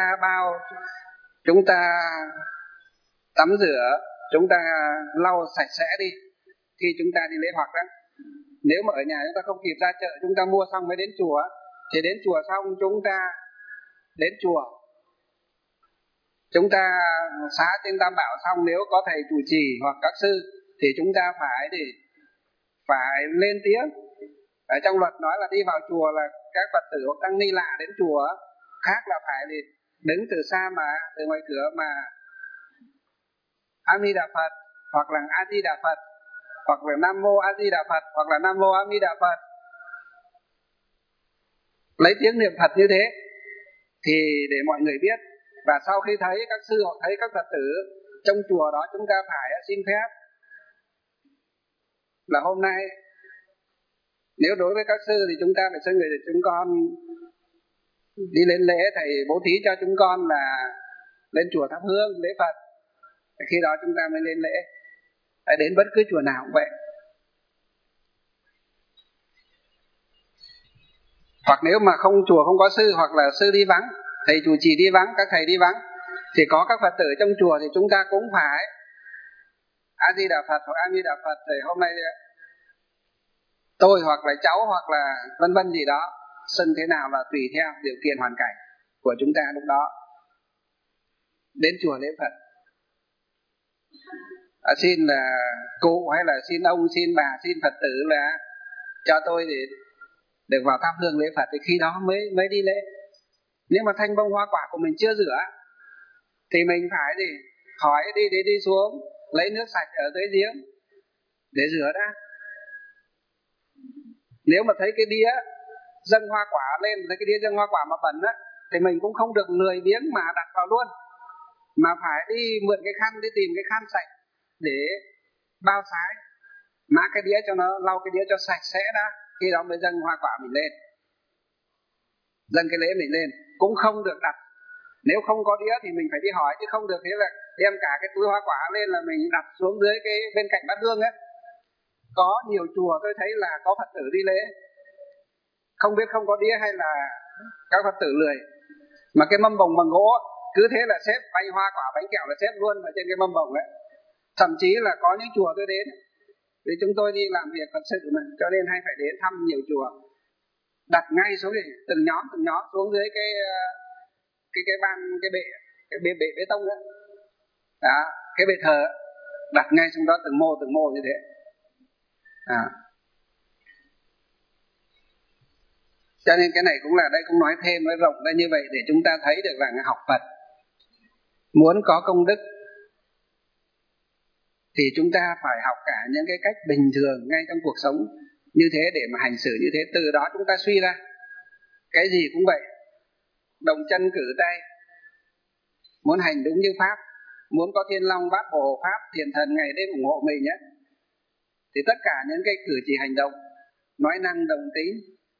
chúng ta tắm rửa, chúng ta lau sạch sẽ đi khi chúng ta đi lễ Phật đó. Nếu mà ở nhà chúng ta không kịp ra chợ, chúng ta mua xong mới đến chùa, thì đến chùa xong chúng ta đến chùa, chúng ta xá trên Tam Bảo xong, nếu có thầy trụ trì hoặc các sư thì chúng ta phải lên tiếng. Ở trong luật nói là đi vào chùa là các Phật tử hoặc tăng ni lạ đến chùa, khác là phải đứng từ xa, mà từ ngoài cửa mà A Di Đà Phật, hoặc là A Di Đà Phật, hoặc là Nam Mô A Di Đà Phật, hoặc là Nam Mô A Di Đà Phật, lấy tiếng niệm Phật như thế thì để mọi người biết. Và sau khi thấy các sư hoặc thấy các Phật tử trong chùa đó, chúng ta phải xin phép là hôm nay nếu đối với các sư thì chúng ta phải xin người chúng con đi lên lễ, thầy bố thí cho chúng con là lên chùa thắp hương lễ Phật, khi đó chúng ta mới lên lễ. Đến bất cứ chùa nào cũng vậy. Hoặc nếu mà chùa không có sư, hoặc là sư đi vắng, thầy chủ trì đi vắng, các thầy đi vắng, thì có các Phật tử trong chùa thì chúng ta cũng phải A Di Đà Phật hoặc A Di Đà Phật, thì hôm nay tôi hoặc là cháu hoặc là vân vân gì đó xưng thế nào là tùy theo điều kiện hoàn cảnh của chúng ta lúc đó. Đến chùa lễ Phật, xin là cụ hay là xin ông, xin bà, xin Phật tử là cho tôi để được vào thắp hương lễ Phật, thì khi đó mới đi lễ. Nếu mà thanh bông hoa quả của mình chưa rửa thì mình phải hỏi đi xuống lấy nước sạch ở dưới giếng để rửa ra. Nếu mà thấy cái đĩa dâng hoa quả lên, thấy cái đĩa dâng hoa quả mà bẩn á, thì mình cũng không được lười biếng mà đặt vào luôn, mà phải đi mượn cái khăn, đi tìm cái khăn sạch để bao sái, mã cái đĩa cho nó, lau cái đĩa cho sạch sẽ đã, khi đó mới dâng hoa quả mình lên, dâng cái lễ mình lên. Cũng không được đặt, nếu không có đĩa thì mình phải đi hỏi, chứ không được thế là đem cả cái túi hoa quả lên là mình đặt xuống dưới cái bên cạnh bát hương ấy. Có nhiều chùa tôi thấy là có Phật tử đi lễ không biết không có đĩa, hay là các Phật tử lười, mà cái mâm bồng bằng gỗ cứ thế là xếp bánh hoa quả bánh kẹo là xếp luôn ở trên cái mâm bồng ấy. Thậm chí là có những chùa tôi đến, vì chúng tôi đi làm việc Phật sự mà, cho nên hay phải đến thăm nhiều chùa, đặt ngay xuống đi, từng nhóm xuống dưới cái ban, cái bệ bê tông đó, cái bệ thờ đặt ngay xuống đó, từng mô như thế. Cho nên cái này cũng là, đây cũng nói thêm, nói rộng ra như vậy để chúng ta thấy được rằng học Phật muốn có công đức thì chúng ta phải học cả những cái cách bình thường ngay trong cuộc sống như thế để mà hành xử như thế. Từ đó chúng ta suy ra cái gì cũng vậy, đồng chân cử tay, muốn hành đúng như Pháp, muốn có thiên long bát bộ Pháp thiền thần ngày đêm ủng hộ mình nhé, thì tất cả những cái cử chỉ hành động, nói năng đồng tính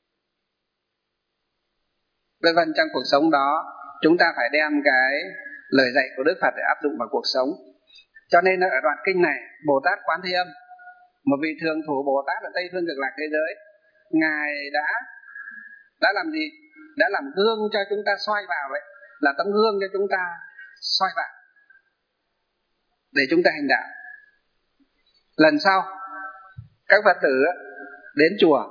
vân vân trong cuộc sống đó, chúng ta phải đem cái lời dạy của Đức Phật để áp dụng vào cuộc sống. Cho nên ở đoạn kinh này, Bồ Tát Quán Thế Âm, một vị thường thủ Bồ Tát ở Tây Phương Cực Lạc thế giới, ngài đã làm gì? Đã làm gương cho chúng ta soi vào vậy, là tấm gương cho chúng ta soi vào để chúng ta hành đạo. Lần sau các Phật tử đến chùa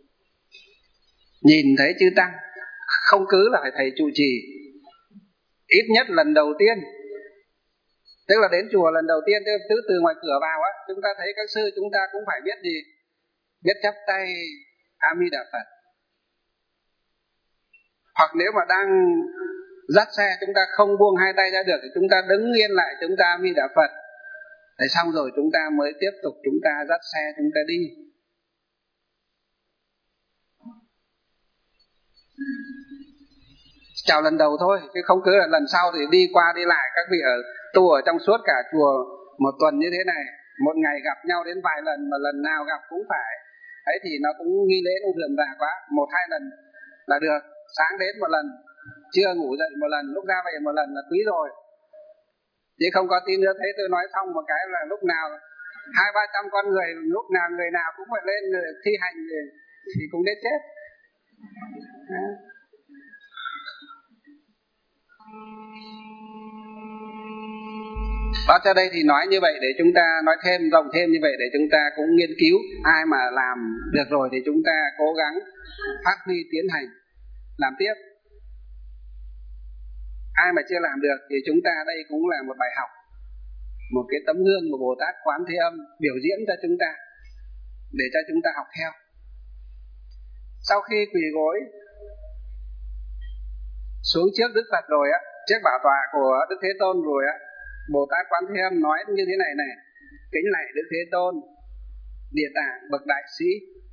nhìn thấy chư tăng, không cứ là phải thầy trụ trì, ít nhất lần đầu tiên, tức là đến chùa lần đầu tiên, từ ngoài cửa vào á, chúng ta thấy các sư, chúng ta cũng phải biết gì? Biết chắp tay A Di Đà Phật. Hoặc nếu mà đang dắt xe chúng ta không buông hai tay ra được thì chúng ta đứng yên lại, chúng ta A Di Đà Phật. Để xong rồi chúng ta mới tiếp tục chúng ta dắt xe chúng ta đi. Chào lần đầu thôi, chứ không cứ là lần sau thì đi qua đi lại. Các vị ở tu ở trong suốt cả chùa một tuần như thế này, một ngày gặp nhau đến vài lần, mà lần nào gặp cũng phải ấy, thì nó cũng nghi lễ nó rườm rà quá. 1-2 lần là được, sáng đến một lần, trưa ngủ dậy một lần, lúc ra về một lần là quý rồi. Chứ không có tí nữa thấy tôi nói xong một cái là lúc nào 200-300 con người, lúc nào người nào cũng phải lên thi hành thì cũng đến chết. Đó, cho đây thì nói như vậy để chúng ta nói thêm, rộng thêm như vậy để chúng ta cũng nghiên cứu. Ai mà làm được rồi thì chúng ta cố gắng phát huy tiến hành làm tiếp. Ai mà chưa làm được thì chúng ta đây cũng là một bài học, một cái tấm gương của Bồ Tát Quán Thế Âm biểu diễn cho chúng ta, để cho chúng ta học theo. Sau khi quỳ gối xuống trước Đức Phật rồi á, trước bảo tọa của Đức Thế Tôn rồi á, Bồ Tát Quán Thế Âm nói như thế này này: kính lạy Đức Thế Tôn, Địa Tạng bậc đại sĩ.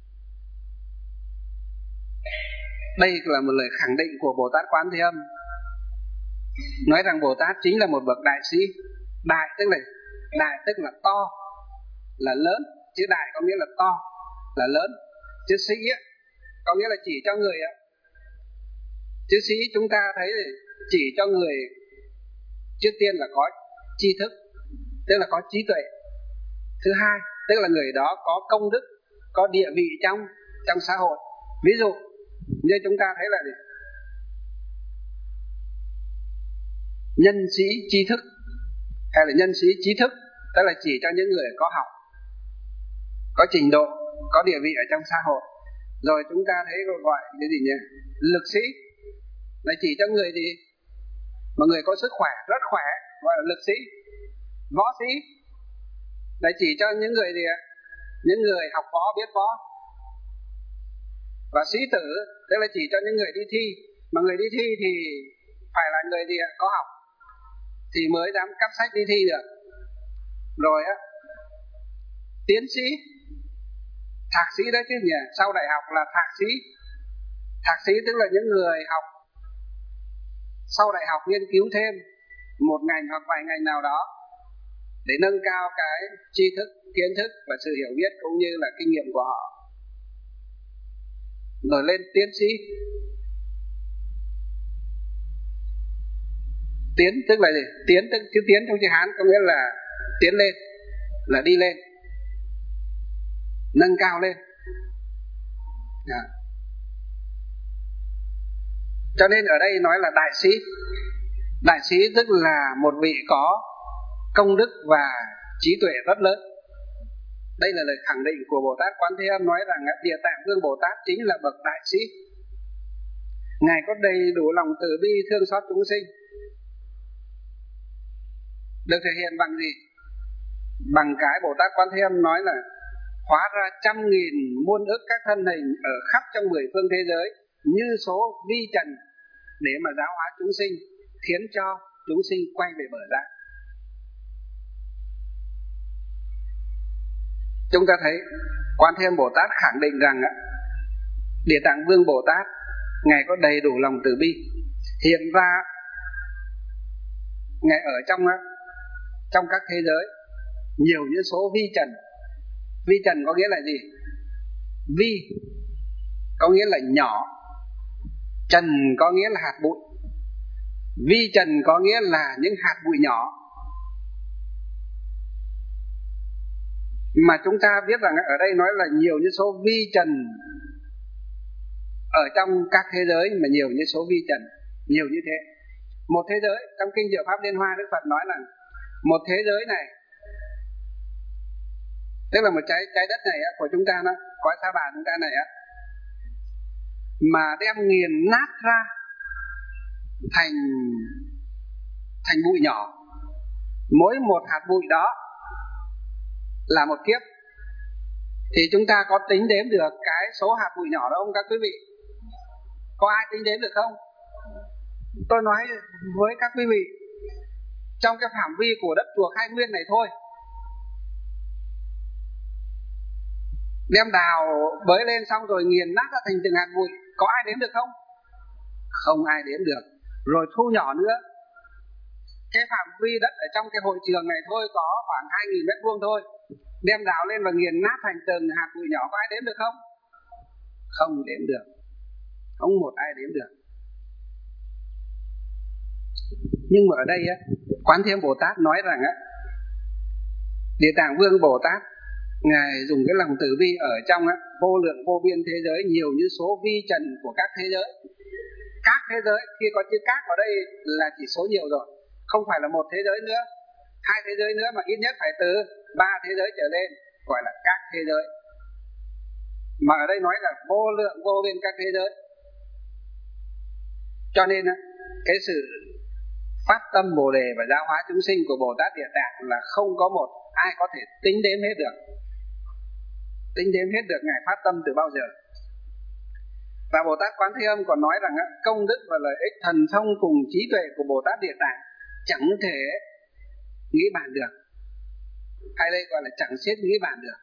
Đây là một lời khẳng định của Bồ Tát Quán Thế Âm, nói rằng Bồ Tát chính là một bậc đại sĩ. Đại tức là to, là lớn, chữ đại có nghĩa là to, là lớn. Chữ sĩ á, có nghĩa là chỉ cho người á. Chữ sĩ chúng ta thấy chỉ cho người Trước tiên là có tri thức, tức là có trí tuệ. Thứ hai, tức là người đó có công đức, có địa vị trong xã hội. Ví dụ như chúng ta thấy là gì? Nhân sĩ tri thức hay là nhân sĩ trí thức, tức là chỉ cho những người có học, có trình độ, có địa vị ở trong xã hội. Rồi chúng ta thấy gọi cái gì nhỉ? Lực sĩ là chỉ cho người gì? Mà người có sức khỏe, rất khỏe, gọi là lực sĩ. Võ sĩ là chỉ cho những người gì ạ? Những người học võ, biết võ. Và sĩ tử tức là chỉ cho những người đi thi. Mà người đi thi thì phải là người gì ạ? Có học thì mới dám cắp sách đi thi được. Rồi á, tiến sĩ, thạc sĩ đó chứ nhỉ? Sau đại học là thạc sĩ. Thạc sĩ tức là những người học sau đại học nghiên cứu thêm một ngành hoặc vài ngành nào đó để nâng cao cái tri thức, kiến thức và sự hiểu biết cũng như là kinh nghiệm của họ. Rồi lên tiến sĩ. Tiến tức là gì? Tiến tức chữ tiến trong chữ Hán có nghĩa là tiến lên, là đi lên, nâng cao lên. Cho nên ở đây nói là đại sĩ. Đại sĩ tức là một vị có công đức và trí tuệ rất lớn. Đây là lời khẳng định của Bồ Tát Quán Thế Âm, nói rằng Địa Tạng Vương Bồ Tát chính là bậc đại sĩ. Ngài có đầy đủ lòng từ bi thương xót chúng sinh. Được thể hiện bằng gì? Bằng cái Bồ Tát Quán Thế Âm nói là hóa ra trăm nghìn muôn ức các thân hình ở khắp trong 10 phương thế giới như số vi trần để mà giáo hóa chúng sinh, khiến cho chúng sinh quay về bờ giác. Chúng ta thấy Quan Thế Âm Bồ Tát khẳng định rằng Địa Tạng Vương Bồ Tát Ngài có đầy đủ lòng từ bi. Hiện ra Ngài ở trong các thế giới nhiều như số vi trần. Vi trần có nghĩa là gì? Vi có nghĩa là nhỏ, trần có nghĩa là hạt bụi. Vi trần có nghĩa là những hạt bụi nhỏ. Mà chúng ta biết rằng ở đây nói là nhiều như số vi trần ở trong các thế giới, mà nhiều như số vi trần, nhiều như thế. Một thế giới, trong Kinh Diệu Pháp Liên Hoa Đức Phật nói là một thế giới này, tức là một trái đất này của chúng ta, nó cõi Sa Bà chúng ta này mà đem nghiền nát ra thành bụi nhỏ. Mỗi một hạt bụi đó là một kiếp. Thì chúng ta có tính đếm được cái số hạt bụi nhỏ đó không các quý vị? Có ai tính đếm được không? Tôi nói với các quý vị, trong cái phạm vi của đất chùa Khai Nguyên này thôi, đem đào bới lên xong rồi nghiền nát ra thành từng hạt bụi, có ai đếm được không? Không ai đếm được. Rồi thu nhỏ nữa, cái phạm vi đất ở trong cái hội trường này thôi có khoảng 2.000 mét vuông thôi, đem đào lên và nghiền nát thành từng hạt bụi nhỏ, có ai đếm được không? Không đếm được. Không một ai đếm được. Nhưng mà ở đây Quán Thế Âm Bồ Tát nói rằng Địa Tạng Vương Bồ Tát Ngài dùng cái lòng từ bi ở trong vô lượng vô biên thế giới, nhiều như số vi trần của các thế giới. Các thế giới, khi có chữ các vào đây là chỉ số nhiều rồi, không phải là một thế giới nữa, 2 thế giới nữa, mà ít nhất phải từ 3 thế giới trở lên, gọi là các thế giới. Mà ở đây nói là vô lượng vô biên các thế giới. Cho nên cái sự phát tâm Bồ Đề và giáo hóa chúng sinh của Bồ Tát Địa Tạng là không có một ai có thể tính đếm hết được. Tính đếm hết được Ngài phát tâm từ bao giờ. Và Bồ Tát Quán Thế Âm còn nói rằng công đức và lợi ích thần thông cùng trí tuệ của Bồ Tát Địa Tạng chẳng thể nghĩ bàn được. Hay đây gọi là chẳng xiết nghĩ bàn được.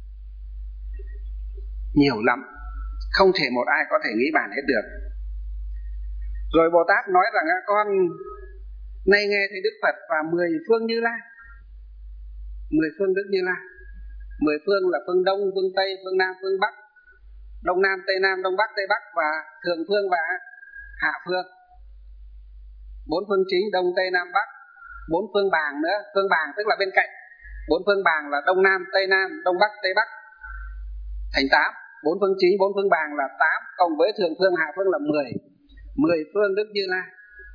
Nhiều lắm, không thể một ai có thể nghĩ bàn hết được. Rồi Bồ Tát nói rằng con nay nghe thấy Đức Phật và 10 phương Như Lai. 10 phương Đức Như Lai. 10 phương là phương Đông, phương Tây, phương Nam, phương Bắc, Đông Nam, Tây Nam, Đông Bắc, Tây Bắc và Thượng Phương và Hạ Phương. 4 phương chính Đông, Tây, Nam, Bắc 4 phương bàng nữa. Phương bàng tức là bên cạnh. 4 phương bàng là Đông Nam, Tây Nam, Đông Bắc, Tây Bắc, thành 8. 4 phương chí, 4 phương bàng là 8, cộng với thượng phương, hạ phương là 10. 10 phương Đức Như Lai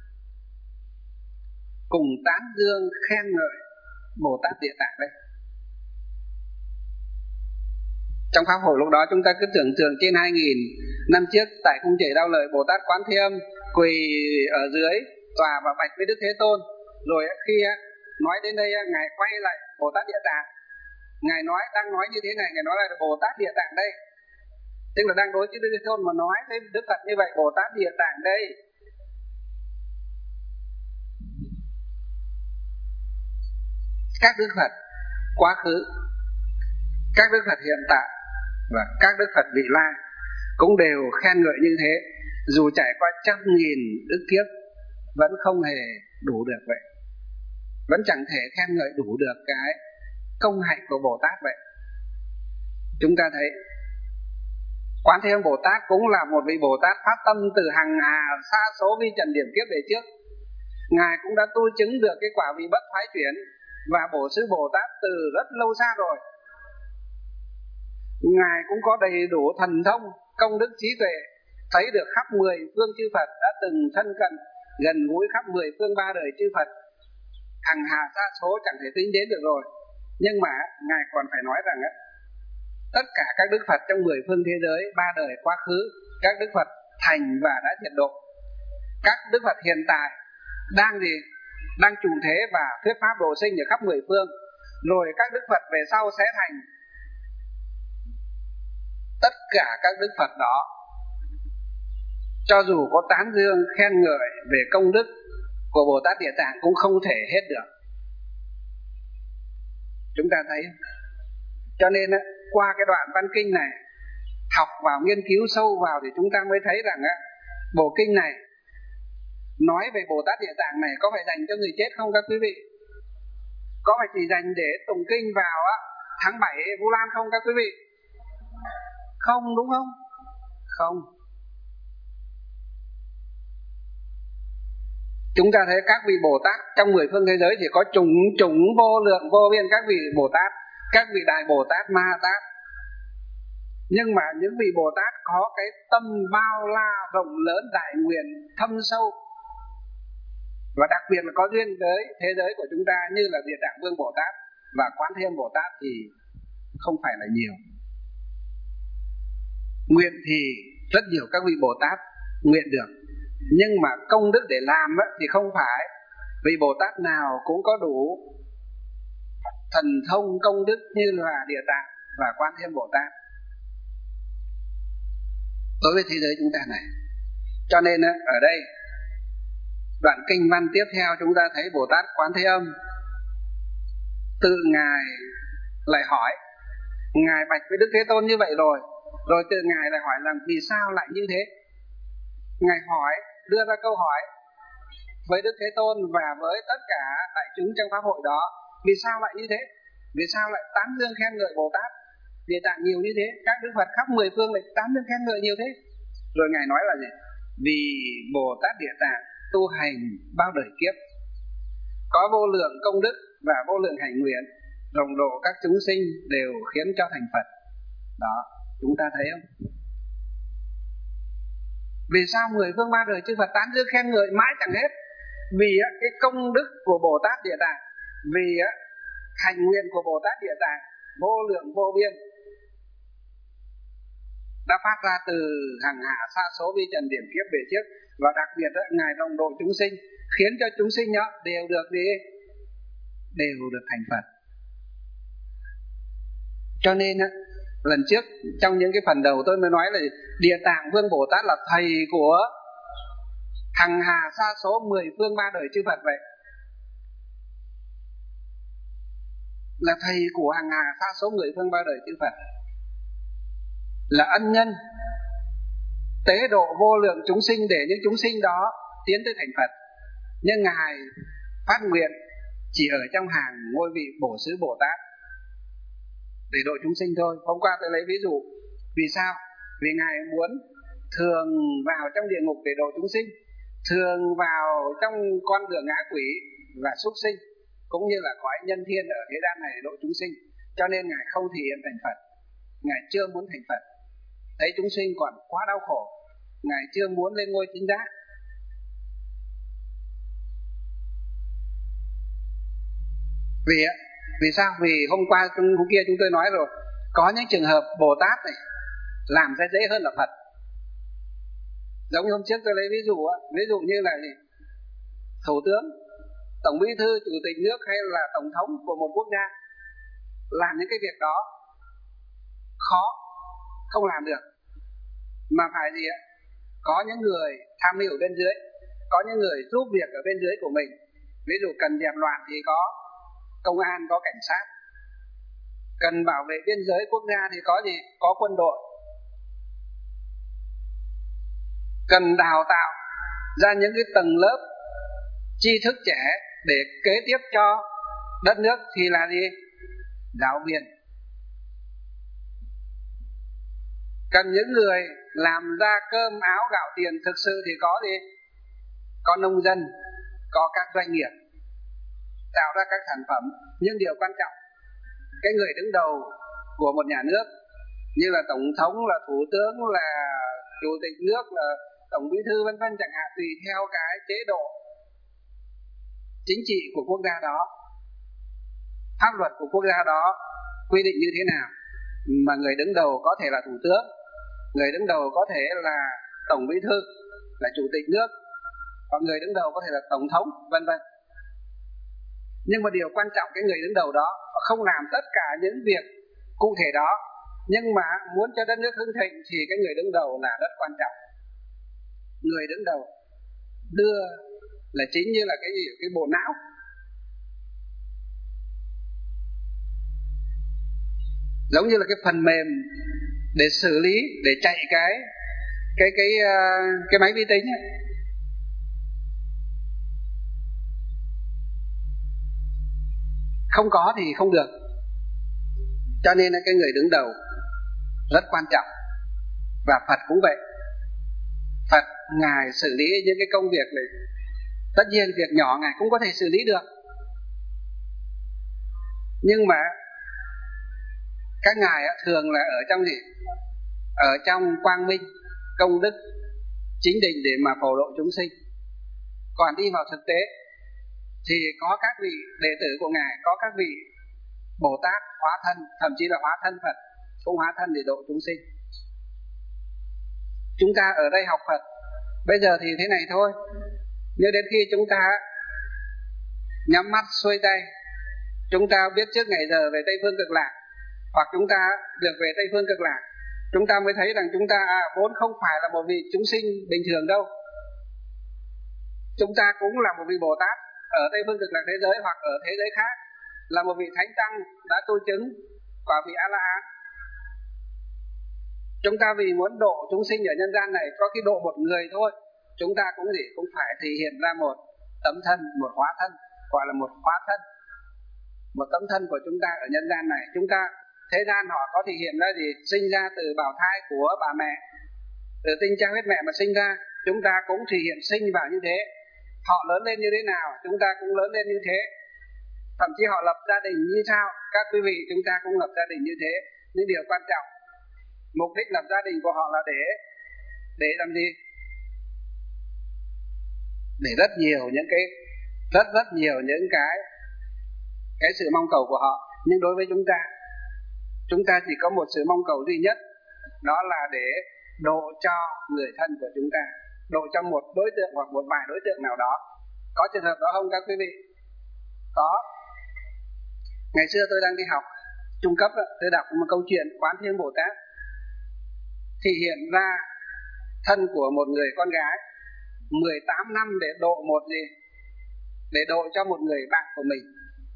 cùng tán dương khen ngợi Bồ Tát Địa Tạng đây. Trong pháp hội lúc đó chúng ta cứ tưởng tượng trên 2000 năm trước tại cung Trì Đau Lợi, Bồ Tát Quán Thế Âm quỳ ở dưới tòa và bạch với Đức Thế Tôn. Rồi khi nói đến đây, Ngài quay lại Bồ Tát Địa Tạng. Ngài đang nói như thế này, Ngài nói là Bồ Tát Địa Tạng đây. Tức là đang đối với Đức Thế Tôn mà nói với Đức Phật như vậy, Bồ Tát Địa Tạng đây. Các Đức Phật quá khứ, các Đức Phật hiện tại và các Đức Phật vị lai cũng đều khen ngợi như thế. Dù trải qua 100.000 ức kiếp vẫn không hề đủ được vậy. Vẫn chẳng thể khen ngợi đủ được cái công hạnh của Bồ Tát vậy. Chúng ta thấy Quán Thế Âm Bồ Tát cũng là một vị Bồ Tát phát tâm từ hằng hà sa số vi trần điểm kiếp về trước. Ngài cũng đã tu chứng được cái quả vị bất thoái chuyển và bổ xứ Bồ Tát từ rất lâu xa rồi. Ngài cũng có đầy đủ thần thông, công đức trí tuệ, thấy được khắp 10 phương chư Phật, đã từng thân cận gần gũi khắp 10 phương ba đời chư Phật, hằng hà sa số chẳng thể tính đến được rồi. Nhưng mà Ngài còn phải nói rằng tất cả các Đức Phật trong 10 phương thế giới, ba đời quá khứ, các Đức Phật thành và đã diệt độ, các Đức Phật hiện tại đang chủ thế và thuyết pháp độ sinh ở khắp 10 phương, rồi các Đức Phật về sau sẽ thành. Tất cả các Đức Phật đó, cho dù có tán dương khen ngợi về công đức của Bồ Tát Địa Tạng cũng không thể hết được. Chúng ta thấy. Cho nên qua cái đoạn văn kinh này, học vào, nghiên cứu sâu vào thì chúng ta mới thấy rằng bộ kinh này nói về Bồ Tát Địa Tạng này có phải dành cho người chết không các quý vị? Có phải chỉ dành để tụng kinh vào tháng 7 Vu Lan không các quý vị? Không, đúng không? Không. Chúng ta thấy các vị Bồ Tát trong 10 phương thế giới thì có chủng vô lượng vô biên các vị Bồ Tát, các vị Đại Bồ Tát, Ma Tát. Nhưng mà những vị Bồ Tát có cái tâm bao la rộng lớn, đại nguyện thâm sâu, và đặc biệt là có duyên với thế giới của chúng ta như là Địa Tạng Vương Bồ Tát và Quán Thế Âm Bồ Tát thì không phải là nhiều. Nguyện thì rất nhiều các vị Bồ Tát nguyện được, nhưng mà công đức để làm thì không phải vị Bồ Tát nào cũng có đủ thần thông công đức như là Địa Tạng và Quán Thế Âm Bồ Tát đối với thế giới chúng ta này. Cho nên ở đây đoạn kinh văn tiếp theo chúng ta thấy Bồ Tát Quán Thế Âm tự Ngài lại hỏi, Ngài bạch với Đức Thế Tôn như vậy rồi từ Ngài lại hỏi rằng vì sao lại như thế. Ngài hỏi, đưa ra câu hỏi với Đức Thế Tôn và với tất cả đại chúng trong pháp hội đó, vì sao lại như thế? Vì sao lại tán dương khen ngợi Bồ Tát Địa Tạng nhiều như thế? Các Đức Phật khắp 10 phương lại tán dương khen ngợi nhiều thế? Rồi Ngài nói là gì? Vì Bồ Tát Địa Tạng tu hành bao đời kiếp, có vô lượng công đức và vô lượng hạnh nguyện, rộng độ các chúng sinh đều khiến cho thành Phật. Đó, chúng ta thấy không? Vì sao 10 phương ba đời chư Phật tán dương khen ngợi mãi chẳng hết? Vì cái công đức của Bồ Tát Địa Tạng, vì hạnh nguyện của Bồ Tát Địa Tạng vô lượng vô biên, đã phát ra từ hàng hạ sa số vi trần điểm kiếp về trước, và đặc biệt Ngài rộng độ chúng sinh, khiến cho chúng sinh đều được gì? Đều được thành Phật. Cho nên lần trước trong những cái phần đầu tôi mới nói là Địa Tạng Vương Bồ Tát là thầy của hằng hà sa số 10 phương ba đời chư Phật vậy. Là thầy của hằng hà sa số 10 phương ba đời chư Phật, là ân nhân tế độ vô lượng chúng sinh để những chúng sinh đó tiến tới thành Phật. Nhưng Ngài phát nguyện chỉ ở trong hàng ngôi vị bổ xứ Bồ Tát để độ chúng sinh thôi. Hôm qua tôi lấy ví dụ. Vì sao? Vì Ngài muốn thường vào trong địa ngục để độ chúng sinh, thường vào trong con đường ngã quỷ và súc sinh, cũng như là cõi nhân thiên ở thế gian này để độ chúng sinh. Cho nên Ngài không thể hiện thành Phật, Ngài chưa muốn thành Phật. Thấy chúng sinh còn quá đau khổ, Ngài chưa muốn lên ngôi chính giác. Vì sao? Vì hôm kia chúng tôi nói rồi, có những trường hợp Bồ Tát này làm ra dễ hơn là Phật. Giống như hôm trước tôi lấy ví dụ như là thủ tướng, tổng bí thư, chủ tịch nước hay là tổng thống của một quốc gia làm những cái việc đó khó, không làm được, mà phải có những người tham mưu ở bên dưới, có những người giúp việc ở bên dưới của mình. Ví dụ cần dẹp loạn thì có công an, có cảnh sát. Cần bảo vệ biên giới quốc gia thì có quân đội. Cần đào tạo ra những cái tầng lớp tri thức trẻ để kế tiếp cho đất nước thì là giáo viên. Cần những người làm ra cơm áo gạo tiền thực sự thì có nông dân, có các doanh nghiệp tạo ra các sản phẩm. Nhưng điều quan trọng, cái người đứng đầu của một nhà nước như là tổng thống, là thủ tướng, là chủ tịch nước, là tổng bí thư vân vân chẳng hạn, tùy theo cái chế độ chính trị của quốc gia đó, pháp luật của quốc gia đó quy định như thế nào, mà người đứng đầu có thể là thủ tướng, người đứng đầu có thể là tổng bí thư, là chủ tịch nước, hoặc người đứng đầu có thể là tổng thống vân vân. Nhưng mà điều quan trọng, cái người đứng đầu đó không làm tất cả những việc cụ thể đó, nhưng mà muốn cho đất nước hưng thịnh thì cái người đứng đầu là rất quan trọng. Người đứng đầu đưa là chính như là cái bộ não. Giống như là cái phần mềm để xử lý, để chạy cái máy vi tính ấy. Không có thì không được. Cho nên là cái người đứng đầu rất quan trọng. Và Phật cũng vậy. Phật Ngài xử lý những cái công việc này. Tất nhiên việc nhỏ Ngài cũng có thể xử lý được, nhưng mà các Ngài thường là ở trong ở trong quang minh, công đức, chính định để mà phổ độ chúng sinh. Còn đi vào thực tế thì có các vị đệ tử của Ngài, có các vị Bồ Tát hóa thân, thậm chí là hóa thân Phật cũng hóa thân để độ chúng sinh. Chúng ta ở đây học Phật bây giờ thì thế này thôi, nhưng đến khi chúng ta nhắm mắt xuôi tay, chúng ta biết trước ngày giờ về Tây Phương Cực Lạc, hoặc chúng ta được về Tây Phương Cực Lạc, chúng ta mới thấy rằng chúng ta vốn không phải là một vị chúng sinh bình thường đâu. Chúng ta cũng là một vị Bồ Tát ở Tây Phương Cực Lạc thế giới hoặc ở thế giới khác, là một vị Thánh Tăng đã tu chứng quả vị A-la-hán. Chúng ta vì muốn độ chúng sinh ở nhân gian này, có khi độ một người thôi, chúng ta cũng phải thể hiện ra một tấm thân, một hóa thân, gọi là một hóa thân, một tấm thân của chúng ta ở nhân gian này. Chúng ta thế gian họ có thể hiện ra sinh ra từ bào thai của bà mẹ, từ tinh cha huyết mẹ mà sinh ra, chúng ta cũng thể hiện sinh vào như thế. Họ lớn lên như thế nào, chúng ta cũng lớn lên như thế. Thậm chí họ lập gia đình như sao, các quý vị chúng ta cũng lập gia đình như thế. Nhưng điều quan trọng, mục đích lập gia đình của họ là để làm gì? Để rất nhiều những cái sự mong cầu của họ. Nhưng đối với chúng ta chỉ có một sự mong cầu duy nhất, đó là để độ cho người thân của chúng ta, độ cho một đối tượng hoặc một vài đối tượng nào đó. Có trường hợp đó không các quý vị? Có. Ngày xưa tôi đang đi học trung cấp, tôi đọc một câu chuyện Quán Thiên Bồ Tát thì hiện ra thân của một người con gái 18 năm để độ để độ cho một người bạn của mình.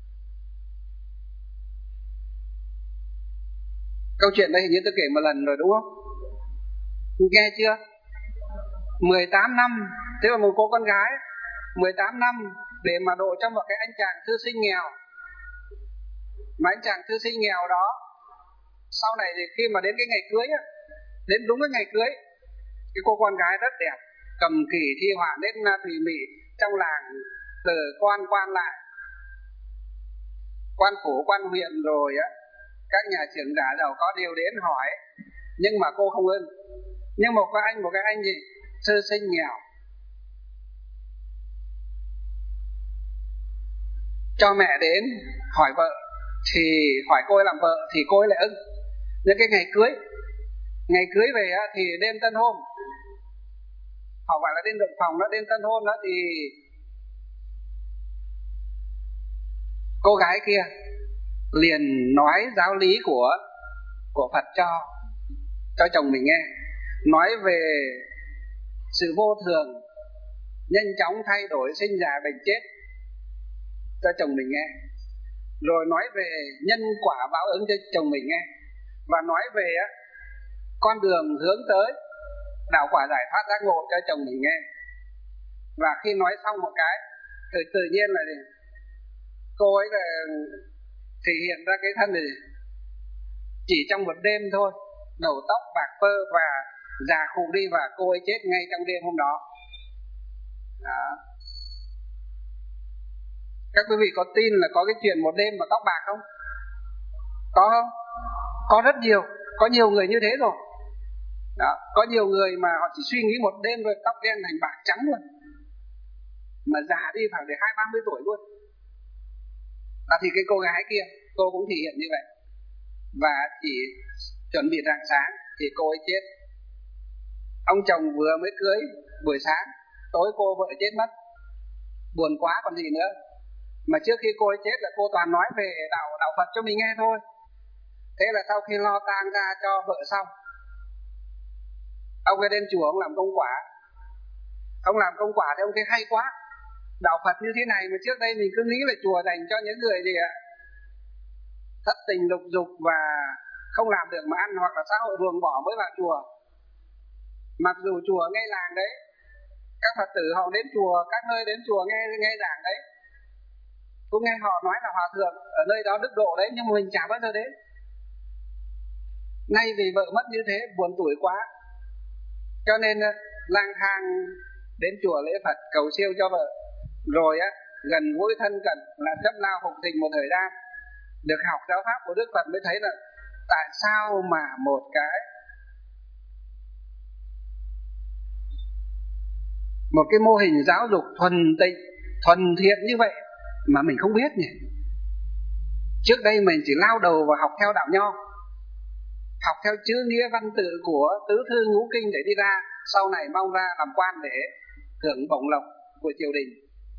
Câu chuyện đây hình như tôi kể một lần rồi đúng không? Nghe chưa? 18 năm, thế mà một cô con gái 18 năm để mà độ cho một cái anh chàng thư sinh nghèo. Mà anh chàng thư sinh nghèo đó sau này thì khi mà đến cái ngày cưới á, đến đúng cái ngày cưới, cái cô con gái rất đẹp, cầm kỳ thi họa đến thùy mị trong làng tử quan lại, quan phủ, quan huyện rồi á, các nhà trưởng giả giàu có đều đến hỏi, nhưng mà cô không ưng. Nhưng một cái anh gì sơ sinh nghèo, cho mẹ đến hỏi vợ, thì hỏi cô ấy làm vợ thì cô ấy lại ưng. Những cái ngày cưới về á, thì đêm tân hôn, họ gọi là đêm động phòng đó, đêm tân hôn đó, thì cô gái kia liền nói giáo lý của Phật cho chồng mình nghe, nói về sự vô thường, nhanh chóng thay đổi, sinh già bệnh chết cho chồng mình nghe, rồi nói về nhân quả báo ứng cho chồng mình nghe, và nói về á, con đường hướng tới đạo quả giải thoát giác ngộ cho chồng mình nghe. Và khi nói xong một cái, tự nhiên là cô ấy là thể hiện ra cái thân này chỉ trong một đêm thôi, đầu tóc bạc phơ và già khụ đi, và cô ấy chết ngay trong đêm hôm đó. Các quý vị có tin là có cái chuyện một đêm mà tóc bạc không? Có không? Có rất nhiều, có nhiều người như thế rồi. Đó, có nhiều người mà họ chỉ suy nghĩ một đêm rồi tóc đen thành bạc trắng luôn, mà già đi phải để 20-30 tuổi luôn. Thì cái cô gái kia, cô cũng thể hiện như vậy, và chỉ chuẩn bị rạng sáng thì cô ấy chết. Ông chồng vừa mới cưới buổi sáng, tối cô vợ chết mất, buồn quá còn gì nữa. Mà trước khi cô ấy chết là cô toàn nói về đạo Phật cho mình nghe thôi. Thế là sau khi lo tang ra cho vợ xong, ông ấy đến chùa ông làm công quả. Ông làm công quả thì ông thấy hay quá, đạo Phật như thế này mà trước đây mình cứ nghĩ là chùa dành cho những người gì ạ, thất tình lục dục và không làm được mà ăn, hoặc là xã hội ruồng bỏ mới vào chùa. Mặc dù chùa ngay làng đấy, các Phật tử họ đến chùa, các nơi đến chùa nghe giảng đấy, cũng nghe họ nói là hòa thượng ở nơi đó đức độ đấy, nhưng mà mình chả bao giờ đến. Nay vì vợ mất như thế buồn tủi quá, cho nên lang thang đến chùa lễ Phật cầu siêu cho vợ, rồi á gần gũi thân cận là chấp lao phục tình một thời gian, được học giáo pháp của Đức Phật mới thấy là tại sao mà một cái mô hình giáo dục thuần tịnh, thuần thiện như vậy mà mình không biết nhỉ. Trước đây mình chỉ lao đầu vào học theo đạo nho, học theo chữ nghĩa văn tự của tứ thư ngũ kinh để đi ra, sau này mong ra làm quan để hưởng bổng lộc của triều đình.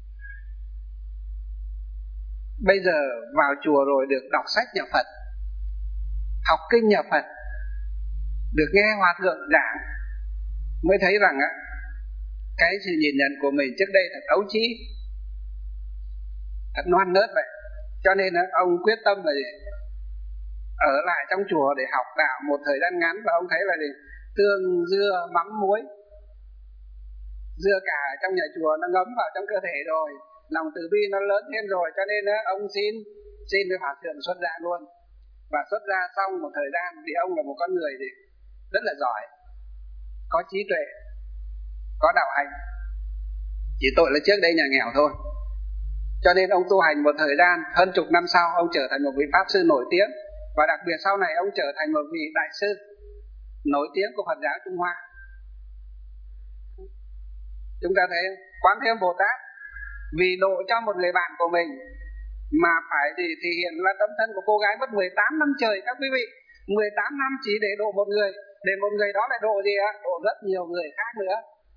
Bây giờ vào chùa rồi được đọc sách nhà Phật, học kinh nhà Phật, được nghe hòa thượng giảng, mới thấy rằng á, cái sự nhìn nhận của mình trước đây thật ấu trĩ, thật non nớt vậy. Cho nên ông quyết tâm là ở lại trong chùa để học đạo một thời gian ngắn, và ông thấy là tương dưa mắm muối, dưa cà trong nhà chùa nó ngấm vào trong cơ thể rồi, lòng từ bi nó lớn thêm rồi, cho nên ông xin với hòa thượng xuất gia luôn. Và xuất gia xong một thời gian thì ông là một con người rất là giỏi, có trí tuệ, có đạo hành. Chỉ tội là trước đây nhà nghèo thôi. Cho nên ông tu hành một thời gian, hơn chục năm sau ông trở thành một vị pháp sư nổi tiếng, và đặc biệt sau này ông trở thành một vị đại sư nổi tiếng của Phật giáo Trung Hoa. Chúng ta thấy Quán Thế Âm Bồ Tát vì độ cho một người bạn của mình mà phải thể hiện là tấm thân của cô gái mất 18 năm trời. Các quý vị, 18 năm chỉ để độ một người, để một người đó lại độ gì ạ? Độ rất nhiều người khác nữa.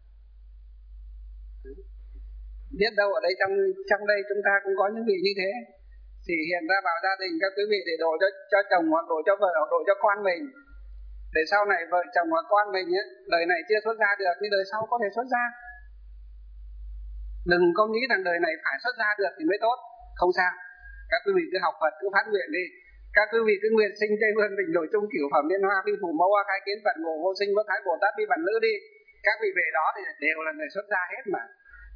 Biết đâu ở đây trong đây chúng ta cũng có những vị như thế, thì hiện ra vào gia đình các quý vị để độ cho chồng, hoặc độ cho vợ, hoặc độ cho con mình, để sau này vợ chồng hoặc con mình ấy, đời này chưa xuất gia được nhưng đời sau có thể xuất gia. Đừng có nghĩ rằng đời này phải xuất gia được thì mới tốt, không sao. Các quý vị cứ học Phật, cứ phát nguyện đi. Các quý vị cứ nguyện sinh Tây Phương Bình Đổi Trung Cửu Phẩm Liên Hoa Vi Phủ Mẫu Khai Kiến Phật Ngộ Vô Sinh Vô Thái Bồ Tát Vi Bản Nữ đi. Các vị về đó thì đều là người xuất gia hết mà,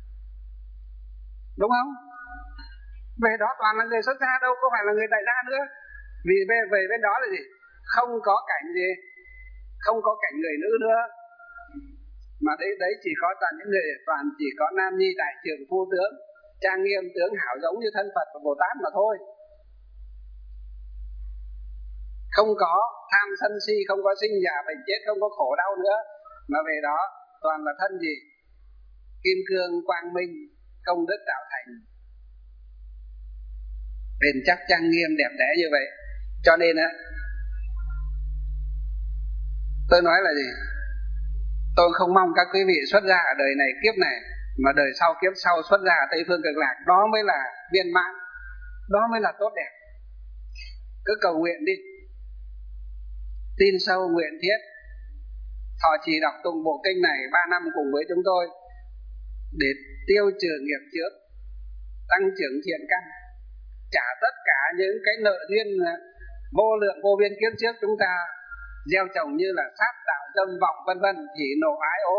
đúng không? Về đó toàn là người xuất gia, đâu có phải là người tại gia nữa. Vì về bên đó là gì? Không có cảnh gì, không có cảnh người nữ nữa, mà đấy chỉ có toàn những người, toàn chỉ có nam nhi đại trưởng phu tướng, trang nghiêm tướng hảo giống như thân Phật và Bồ Tát mà thôi. Không có tham sân si, không có sinh già bệnh chết, không có khổ đau nữa, mà về đó toàn là thân gì? Kim cương quang minh, công đức tạo thành, bền chắc trang nghiêm đẹp đẽ như vậy. Cho nên á, tôi nói là gì? Tôi không mong các quý vị xuất gia ở đời này kiếp này, mà đời sau kiếp sau xuất gia ở Tây Phương Cực Lạc, đó mới là viên mãn, đó mới là tốt đẹp. Cứ cầu nguyện đi, tin sâu nguyện thiết, thọ trì đọc tụng bộ kinh này 3 năm cùng với chúng tôi để tiêu trừ nghiệp trước, tăng trưởng thiện căn, trả tất cả những cái nợ duyên vô lượng vô biên kiếp trước chúng ta gieo trồng như là sát đạo dâm vọng vân vân, hỉ nộ ái ố.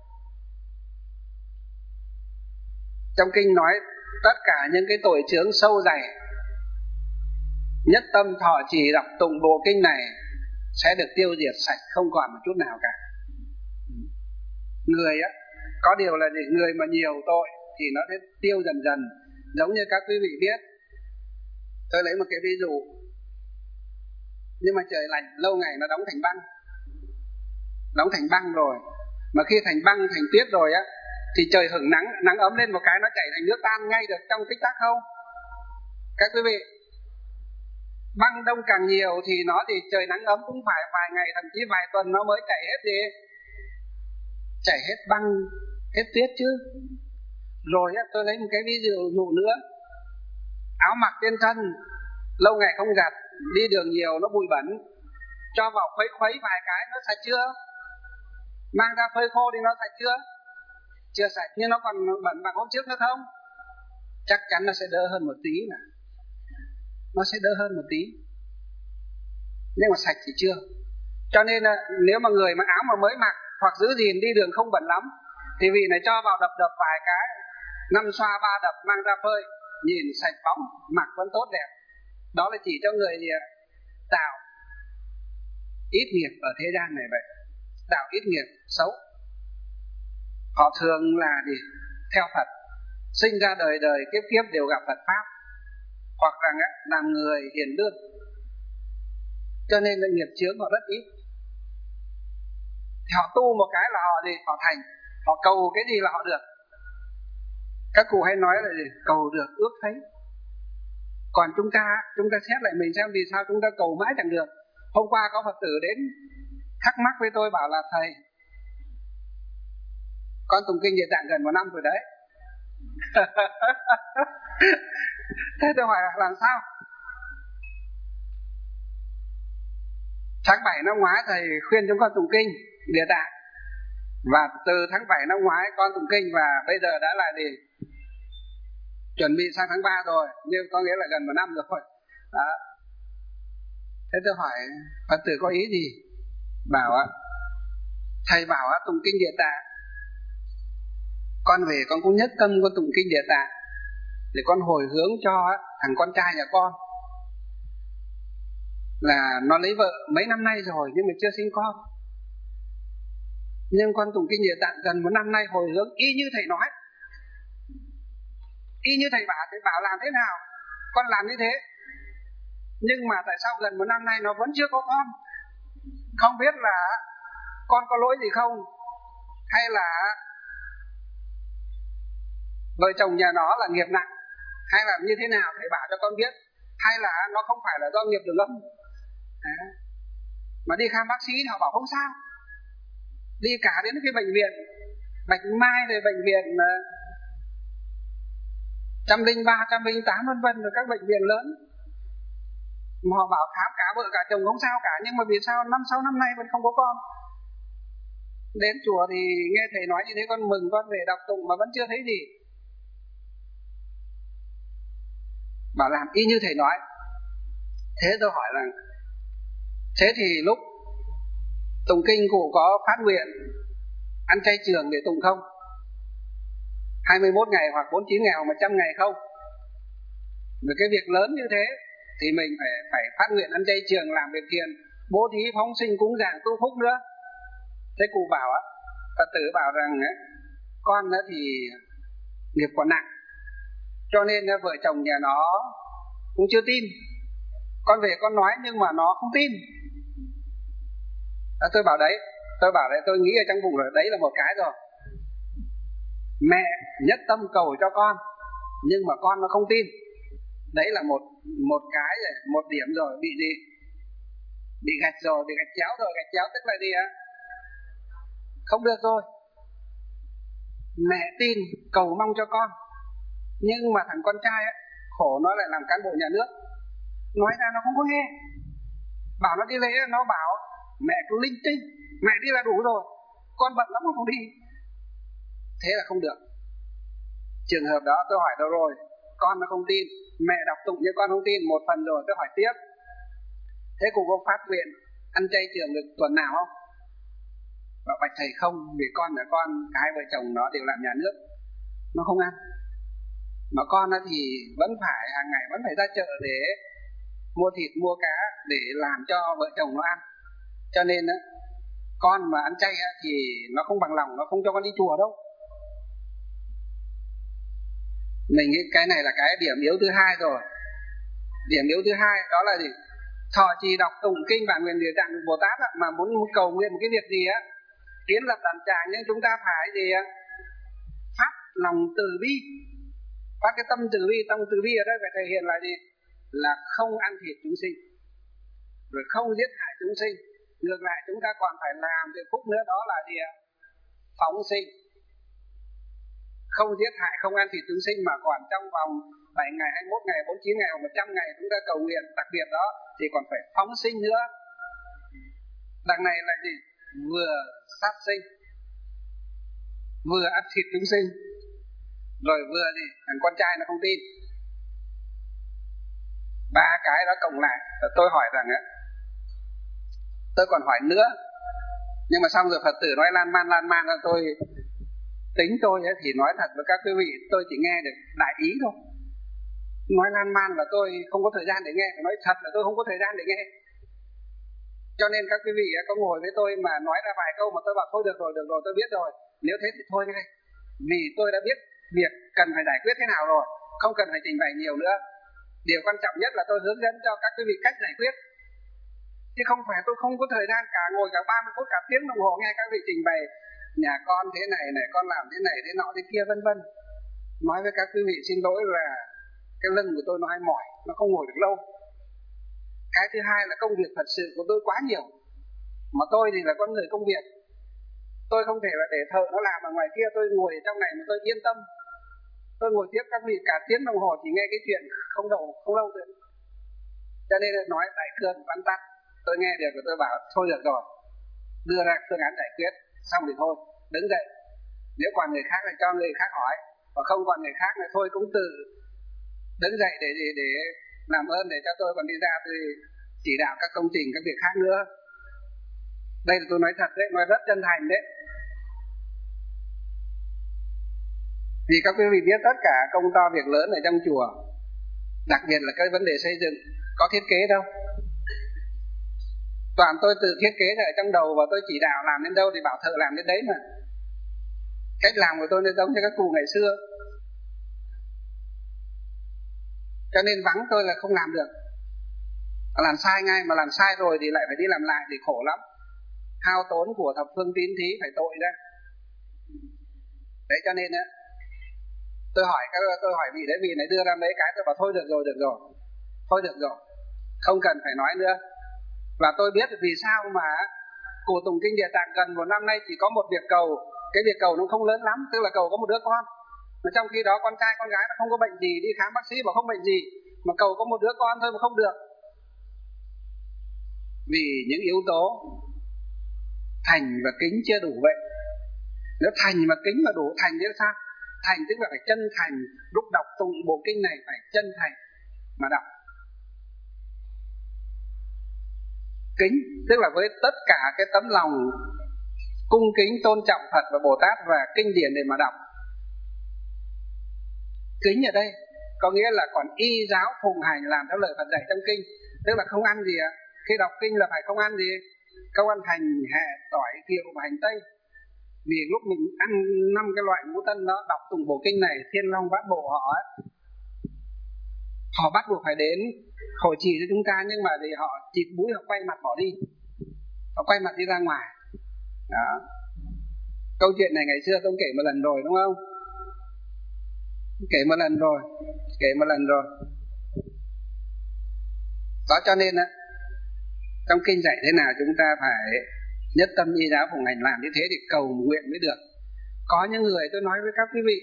Trong kinh nói tất cả những cái tội chướng sâu dày, nhất tâm thọ trì đọc tụng bộ kinh này sẽ được tiêu diệt sạch, không còn một chút nào cả. Người á, có điều là người mà nhiều tội thì nó sẽ tiêu dần dần. Giống như các quý vị biết, tôi lấy một cái ví dụ, nhưng mà trời lạnh lâu ngày nó đóng thành băng rồi, mà khi thành băng thành tuyết rồi á, thì trời hửng nắng ấm lên một cái nó chảy thành nước tan ngay được trong tích tắc không? Các quý vị, băng đông càng nhiều thì nó thì trời nắng ấm cũng phải vài ngày, thậm chí vài tuần nó mới chảy hết gì? Chảy hết băng, hết tuyết chứ. Rồi á, tôi lấy một cái ví dụ nữa, áo mặc trên thân lâu ngày không giặt, đi đường nhiều nó bụi bẩn, cho vào khuấy vài cái nó sạch chưa? Mang ra phơi khô thì nó sạch chưa? Chưa sạch, nhưng nó còn bẩn bằng hôm trước nữa không? Chắc chắn nó sẽ đỡ hơn một tí nè. Nó sẽ đỡ hơn một tí, nhưng mà sạch thì chưa. Cho nên là nếu mà người mặc áo mà mới mặc hoặc giữ gìn đi đường không bẩn lắm, thì vị này cho vào đập vài cái, 5 xoa 3 đập mang ra phơi, nhìn sạch bóng, mặc vẫn tốt đẹp. Đó là chỉ cho người gì ạ? Tạo ít nghiệp ở thế gian này vậy. Tạo ít nghiệp xấu. Họ thường là gì? Theo Phật, sinh ra đời đời kiếp kiếp đều gặp Phật Pháp, hoặc rằng làm người hiền lương, cho nên là nghiệp chướng họ rất ít. Thì họ tu một cái là họ gì? Họ thành. Họ cầu cái gì là họ được. Các cụ hay nói là gì? Cầu được ước thấy. Còn chúng ta xét lại mình xem vì sao chúng ta cầu mãi chẳng được. Hôm qua có Phật tử đến thắc mắc với tôi, bảo là thầy, con tụng kinh Địa Tạng gần 1 năm rồi đấy. Thế tôi hỏi là làm sao? Tháng 7 năm ngoái thầy khuyên chúng con tụng kinh Địa Tạng, và từ tháng 7 năm ngoái con tụng kinh, và bây giờ đã là gì? Chuẩn bị sang tháng 3 rồi, nhưng có nghĩa là gần 1 năm rồi. Đó. Thế tôi hỏi Phật tử có ý gì? Bảo thầy bảo tụng kinh Địa Tạng, con về con cũng nhất tâm con tụng kinh Địa Tạng để con hồi hướng cho thằng con trai nhà con, là nó lấy vợ mấy năm nay rồi nhưng mà chưa sinh con. Nhưng con tụng kinh Địa Tạng gần 1 năm nay hồi hướng y như thầy nói, y như thầy bảo làm thế nào con làm như thế. Nhưng mà tại sao gần 1 năm nay nó vẫn chưa có con? Không biết là con có lỗi gì không, hay là vợ chồng nhà nó là nghiệp nặng, hay là như thế nào, thầy bảo cho con biết. Hay là nó không phải là do nghiệp đường âm. Mà đi khám bác sĩ họ bảo không sao. Đi cả đến cái bệnh viện Bạch Mai, rồi bệnh viện 103, 108 vân vân, rồi các bệnh viện lớn, mà họ bảo khám cả vợ cả chồng không sao cả, nhưng mà vì sao 5-6 năm nay vẫn không có con. Đến chùa thì nghe thầy nói như thế con mừng, con về đọc tụng mà vẫn chưa thấy gì. Bảo làm y như thầy nói. Thế tôi hỏi rằng, thế thì lúc tụng kinh cụ có phát nguyện ăn chay trường để tụng không? 21 ngày hoặc 49 ngày hoặc 100 ngày không? Với cái việc lớn như thế thì mình phải phát nguyện ăn chay trường, làm việc thiện, bố thí, phóng sinh, cúng dường, tu phúc nữa. Thế cụ bảo Phật tử bảo rằng con thì nghiệp còn nặng, Cho nên vợ chồng nhà nó cũng chưa tin. Con về con nói nhưng mà nó không tin. Tôi bảo đấy, tôi nghĩ ở trong bụng rồi, đấy là một cái rồi. Mẹ nhất tâm cầu cho con nhưng mà con nó không tin. Đấy là một cái rồi, một điểm rồi, bị gì? Bị gạch rồi, bị gạch chéo rồi. Gạch chéo tức là gì ạ? Không được rồi. Mẹ tin cầu mong cho con, nhưng mà thằng con trai ấy, khổ nó lại làm cán bộ nhà nước, nói ra nó không có nghe. Bảo nó đi lễ, nó bảo mẹ cứ linh tinh, mẹ đi là đủ rồi, con bận lắm mà không đi. Thế là không được. Trường hợp đó tôi hỏi đâu rồi, con nó không tin, mẹ đọc tụng nhưng con không tin. Một phần rồi tôi hỏi tiếp, thế cô có phát nguyện ăn chay trường được tuần nào không? Bảo bạch thầy không, vì con là con, hai vợ chồng nó đều làm nhà nước, nó không ăn. Mà con thì vẫn phải hàng ngày vẫn phải ra chợ để mua thịt mua cá để làm cho vợ chồng nó ăn. Cho nên con mà ăn chay thì nó không bằng lòng, nó không cho con đi chùa đâu. Mình nghĩ cái này là cái điểm yếu thứ hai rồi. Điểm yếu thứ hai đó là gì? Thọ trì đọc tụng kinh và nguyện địa tạng Bồ Tát mà muốn cầu nguyện một cái việc gì á, kiến lập đàn tràng, nhưng chúng ta phải gì á? Phát lòng từ bi, phát cái tâm từ bi. Tâm từ bi ở đây phải thể hiện là gì? Là không ăn thịt chúng sinh, rồi không giết hại chúng sinh. Ngược lại chúng ta còn phải làm việc phúc nữa, đó là gì ạ? Phóng sinh. Không giết hại, không ăn thịt chúng sinh, mà còn trong vòng 7 ngày, 21 ngày, 49 ngày hoặc 100 ngày chúng ta cầu nguyện đặc biệt đó thì còn phải phóng sinh nữa. Đằng này là gì? Vừa sát sinh, vừa ăn thịt chúng sinh, rồi vừa gì? Thằng con trai nó không tin. Ba cái đó cộng lại, tôi hỏi rằng tôi còn hỏi nữa, nhưng mà xong rồi Phật tử nói lan man ra, tôi tính tôi thì nói thật với các quý vị, tôi chỉ nghe được đại ý thôi. Nói lan man là tôi không có thời gian để nghe, phải nói thật là tôi không có thời gian để nghe. Cho nên các quý vị có ngồi với tôi mà nói ra vài câu mà tôi bảo thôi được rồi, tôi biết rồi, nếu thế thì thôi ngay. Vì tôi đã biết việc cần phải giải quyết thế nào rồi, không cần phải trình bày nhiều nữa. Điều quan trọng nhất là tôi hướng dẫn cho các quý vị cách giải quyết, chứ không phải tôi không có thời gian cả ngồi cả 30 phút, cả tiếng đồng hồ nghe các vị trình bày nhà con thế này, con làm thế này, thế nọ, thế kia vân vân. Nói với các quý vị xin lỗi là cái lưng của tôi nó hay mỏi, nó không ngồi được lâu. Cái thứ hai là công việc thật sự của tôi quá nhiều, mà tôi thì là con người công việc, tôi không thể là để thợ nó làm ở ngoài kia, tôi ngồi trong này mà tôi yên tâm. Tôi ngồi tiếp các vị cả tiếng đồng hồ chỉ nghe cái chuyện không lâu được. Cho nên là nói đại cương văn tắt, tôi nghe được rồi tôi bảo thôi được rồi, đưa ra phương án giải quyết, xong thì thôi, đứng dậy. Nếu còn người khác thì cho người khác hỏi, và không còn người khác thì thôi cũng tự đứng dậy để làm ơn để cho tôi còn đi ra tôi chỉ đạo các công trình, các việc khác nữa. Đây là tôi nói thật đấy, nói rất chân thành đấy. Vì các quý vị biết tất cả công to việc lớn ở trong chùa, đặc biệt là cái vấn đề xây dựng, có thiết kế đâu. Toàn tôi tự thiết kế ở trong đầu và tôi chỉ đạo làm đến đâu thì bảo thợ làm đến đấy mà. Cách làm của tôi nó giống như các cụ ngày xưa. Cho nên vắng tôi là không làm được. Làm sai ngay, mà làm sai rồi thì lại phải đi làm lại thì khổ lắm. Hao tốn của thập phương tín thí phải tội ra. Đấy cho nên tôi hỏi vị đấy, vị này đưa ra mấy cái tôi bảo thôi được rồi, thôi được rồi, không cần phải nói nữa. Và tôi biết vì sao mà cổ tùng kinh Địa Tạng gần một năm nay chỉ có một việc cầu. Cái việc cầu nó không lớn lắm, tức là cầu có một đứa con. Mà trong khi đó con trai con gái nó không có bệnh gì, đi khám bác sĩ mà không bệnh gì, mà cầu có một đứa con thôi mà không được. Vì những yếu tố thành và kính chưa đủ vậy. Nếu thành và kính mà đủ, thành thì sao? Thành tức là phải chân thành, lúc đọc tụng bộ kinh này phải chân thành mà đọc. Kính tức là với tất cả cái tấm lòng cung kính tôn trọng Phật và Bồ Tát và kinh điển để mà đọc. Kính ở đây có nghĩa là còn y giáo phụng hành làm theo lời Phật dạy trong kinh, tức là không ăn gì ạ. Khi đọc kinh là phải không ăn gì, không ăn hành, hẹ, tỏi, kiệu và hành tây. Vì lúc mình ăn 5 cái loại ngũ tân đó, đọc tụng bộ kinh này, Thiên Long Bát Bộ họ ấy, Họ bắt buộc phải đến hội trì cho chúng ta, nhưng mà thì họ chịt mũi, họ quay mặt bỏ đi, họ quay mặt đi ra ngoài. Đó. Câu chuyện này ngày xưa tôi kể một lần rồi đúng không? Kể một lần rồi. Đó, cho nên á, trong kinh dạy thế nào chúng ta phải nhất tâm y giáo phụng hành, làm như thế thì cầu nguyện mới được. Có những người, tôi nói với các quý vị,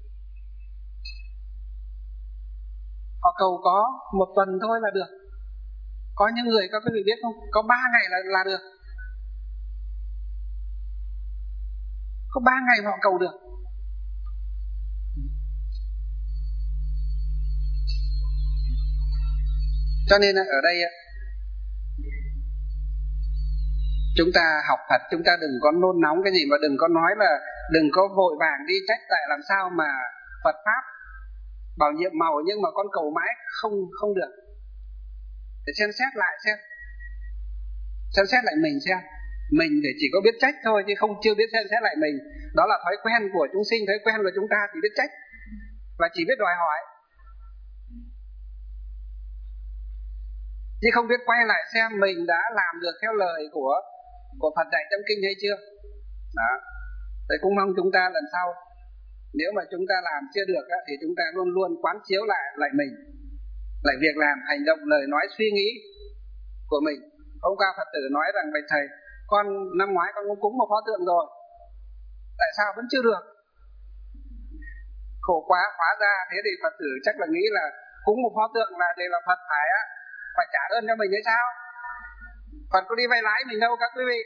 họ cầu có một tuần thôi là được. Có những người, các quý vị biết không, có 3 ngày là được. Có 3 ngày họ cầu được. Cho nên ở đây chúng ta học Phật, chúng ta đừng có nôn nóng cái gì, mà đừng có nói là, đừng có vội vàng đi trách tại làm sao mà Phật Pháp bảo nhiệm màu nhưng mà con cầu mãi không được. Để xem xét lại xem xét lại mình xem. Mình để chỉ có biết trách thôi chứ chưa biết xem xét lại mình. Đó là thói quen của chúng sinh, thói quen của chúng ta chỉ biết trách và chỉ biết đòi hỏi, chứ không biết quay lại xem mình đã làm được theo lời của Phật dạy trong kinh hay chưa. Đó. Tôi cũng mong chúng ta lần sau, nếu mà chúng ta làm chưa được thì chúng ta luôn luôn quán chiếu lại mình, lại việc làm, hành động, lời nói, suy nghĩ của mình. Hôm qua Phật tử nói rằng bạch thầy, con năm ngoái con cũng cúng một pho tượng rồi, tại sao vẫn chưa được? Khổ quá, hóa ra thế thì Phật tử chắc là nghĩ là cúng một pho tượng là đây là Phật phải trả ơn cho mình hay sao? Phật có đi vay lãi mình đâu các quý vị.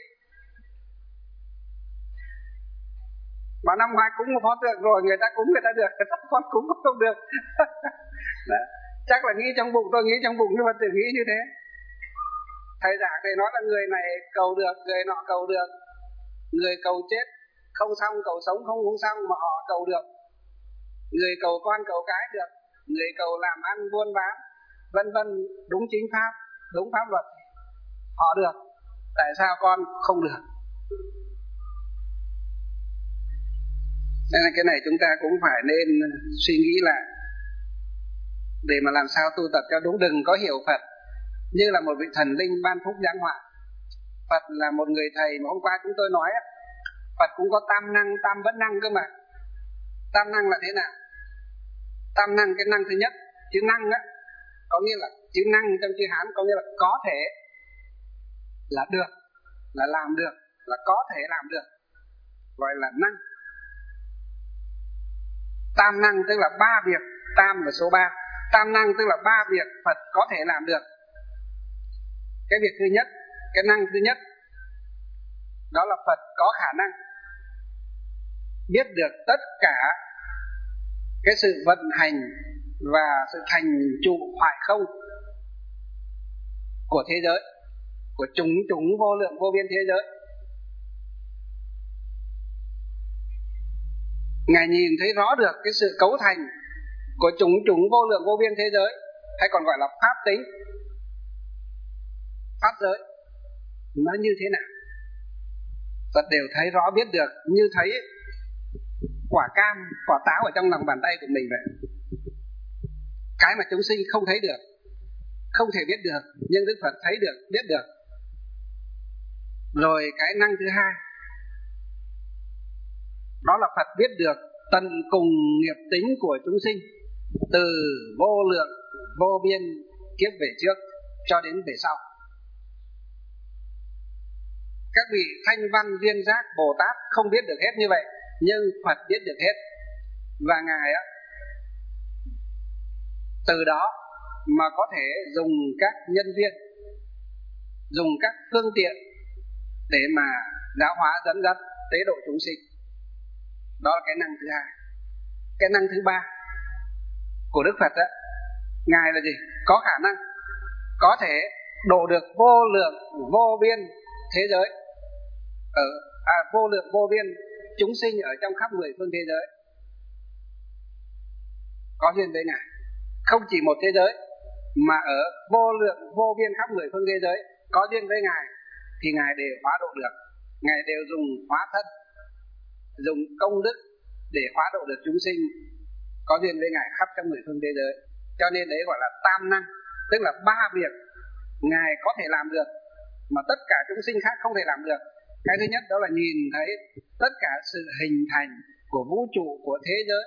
Mà năm ngoái cúng một pho tượng rồi, người ta cúng người ta được, con cúng không được. Đó. Chắc là nghĩ trong bụng, tôi nghĩ trong bụng, nhưng Phật tử nghĩ như thế. Thầy giảng thì nói là người này cầu được, người nọ cầu được, người cầu chết không xong, cầu sống không xong mà họ cầu được. Người cầu con cầu cái được, người cầu làm ăn buôn bán vân vân, đúng chính pháp, đúng pháp luật họ được, tại sao con không được? Nên là cái này chúng ta cũng phải nên suy nghĩ lại để mà làm sao tu tập cho đúng. Đừng có hiểu Phật như là một vị thần linh ban phúc giáng họa. Phật là một người thầy mà hôm qua chúng tôi nói Phật cũng có tam năng, tam vẫn năng cơ mà. Tam năng là thế nào? Tam năng, cái năng thứ nhất, chữ năng có nghĩa là chữ năng trong chữ Hán có nghĩa là có thể, là được, là làm được, là có thể làm được, gọi là năng. Tam năng tức là 3 việc, tam là số 3. Tam năng tức là 3 việc Phật có thể làm được. Cái việc thứ nhất, cái năng thứ nhất, đó là Phật có khả năng biết được tất cả cái sự vận hành và sự thành trụ hoại không của thế giới, của chúng vô lượng vô biên thế giới. Ngài nhìn thấy rõ được cái sự cấu thành của chúng vô lượng vô biên thế giới, hay còn gọi là pháp tính, pháp giới, nó như thế nào. Phật đều thấy rõ biết được, như thấy quả cam, quả táo ở trong lòng bàn tay của mình vậy. Cái mà chúng sinh không thấy được, không thể biết được, nhưng Đức Phật thấy được, biết được. Rồi cái năng thứ hai, đó là Phật biết được tận cùng nghiệp tính của chúng sinh, từ vô lượng vô biên kiếp về trước cho đến về sau. Các vị thanh văn duyên giác Bồ Tát không biết được hết như vậy, nhưng Phật biết được hết. Và Ngài từ đó mà có thể dùng các nhân duyên, dùng các phương tiện để mà giáo hóa dẫn dắt tế độ chúng sinh. Đó là cái năng thứ hai. Cái năng thứ ba của Đức Phật Ngài là gì? Có khả năng có thể độ được vô lượng vô biên thế giới, vô lượng vô biên chúng sinh ở trong khắp 10 phương thế giới. Có duyên với Ngài, không chỉ một thế giới mà ở vô lượng vô biên khắp 10 phương thế giới có duyên với Ngài thì Ngài đều hóa độ được. Ngài đều dùng hóa thân, dùng công đức để hóa độ được chúng sinh có duyên với Ngài khắp trong 10 phương thế giới. Cho nên đấy gọi là tam năng, tức là 3 việc Ngài có thể làm được mà tất cả chúng sinh khác không thể làm được. Cái thứ nhất đó là nhìn thấy tất cả sự hình thành của vũ trụ, của thế giới,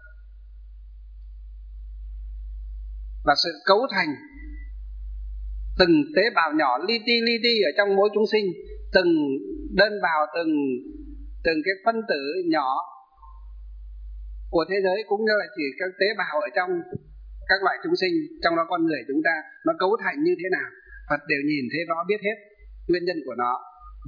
và sự cấu thành từng tế bào nhỏ li ti ở trong mỗi chúng sinh, từng đơn bào, từng cái phân tử nhỏ của thế giới, cũng như là chỉ các tế bào ở trong các loại chúng sinh, trong đó con người chúng ta, nó cấu thành như thế nào, Phật đều nhìn thấy rõ, biết hết nguyên nhân của nó.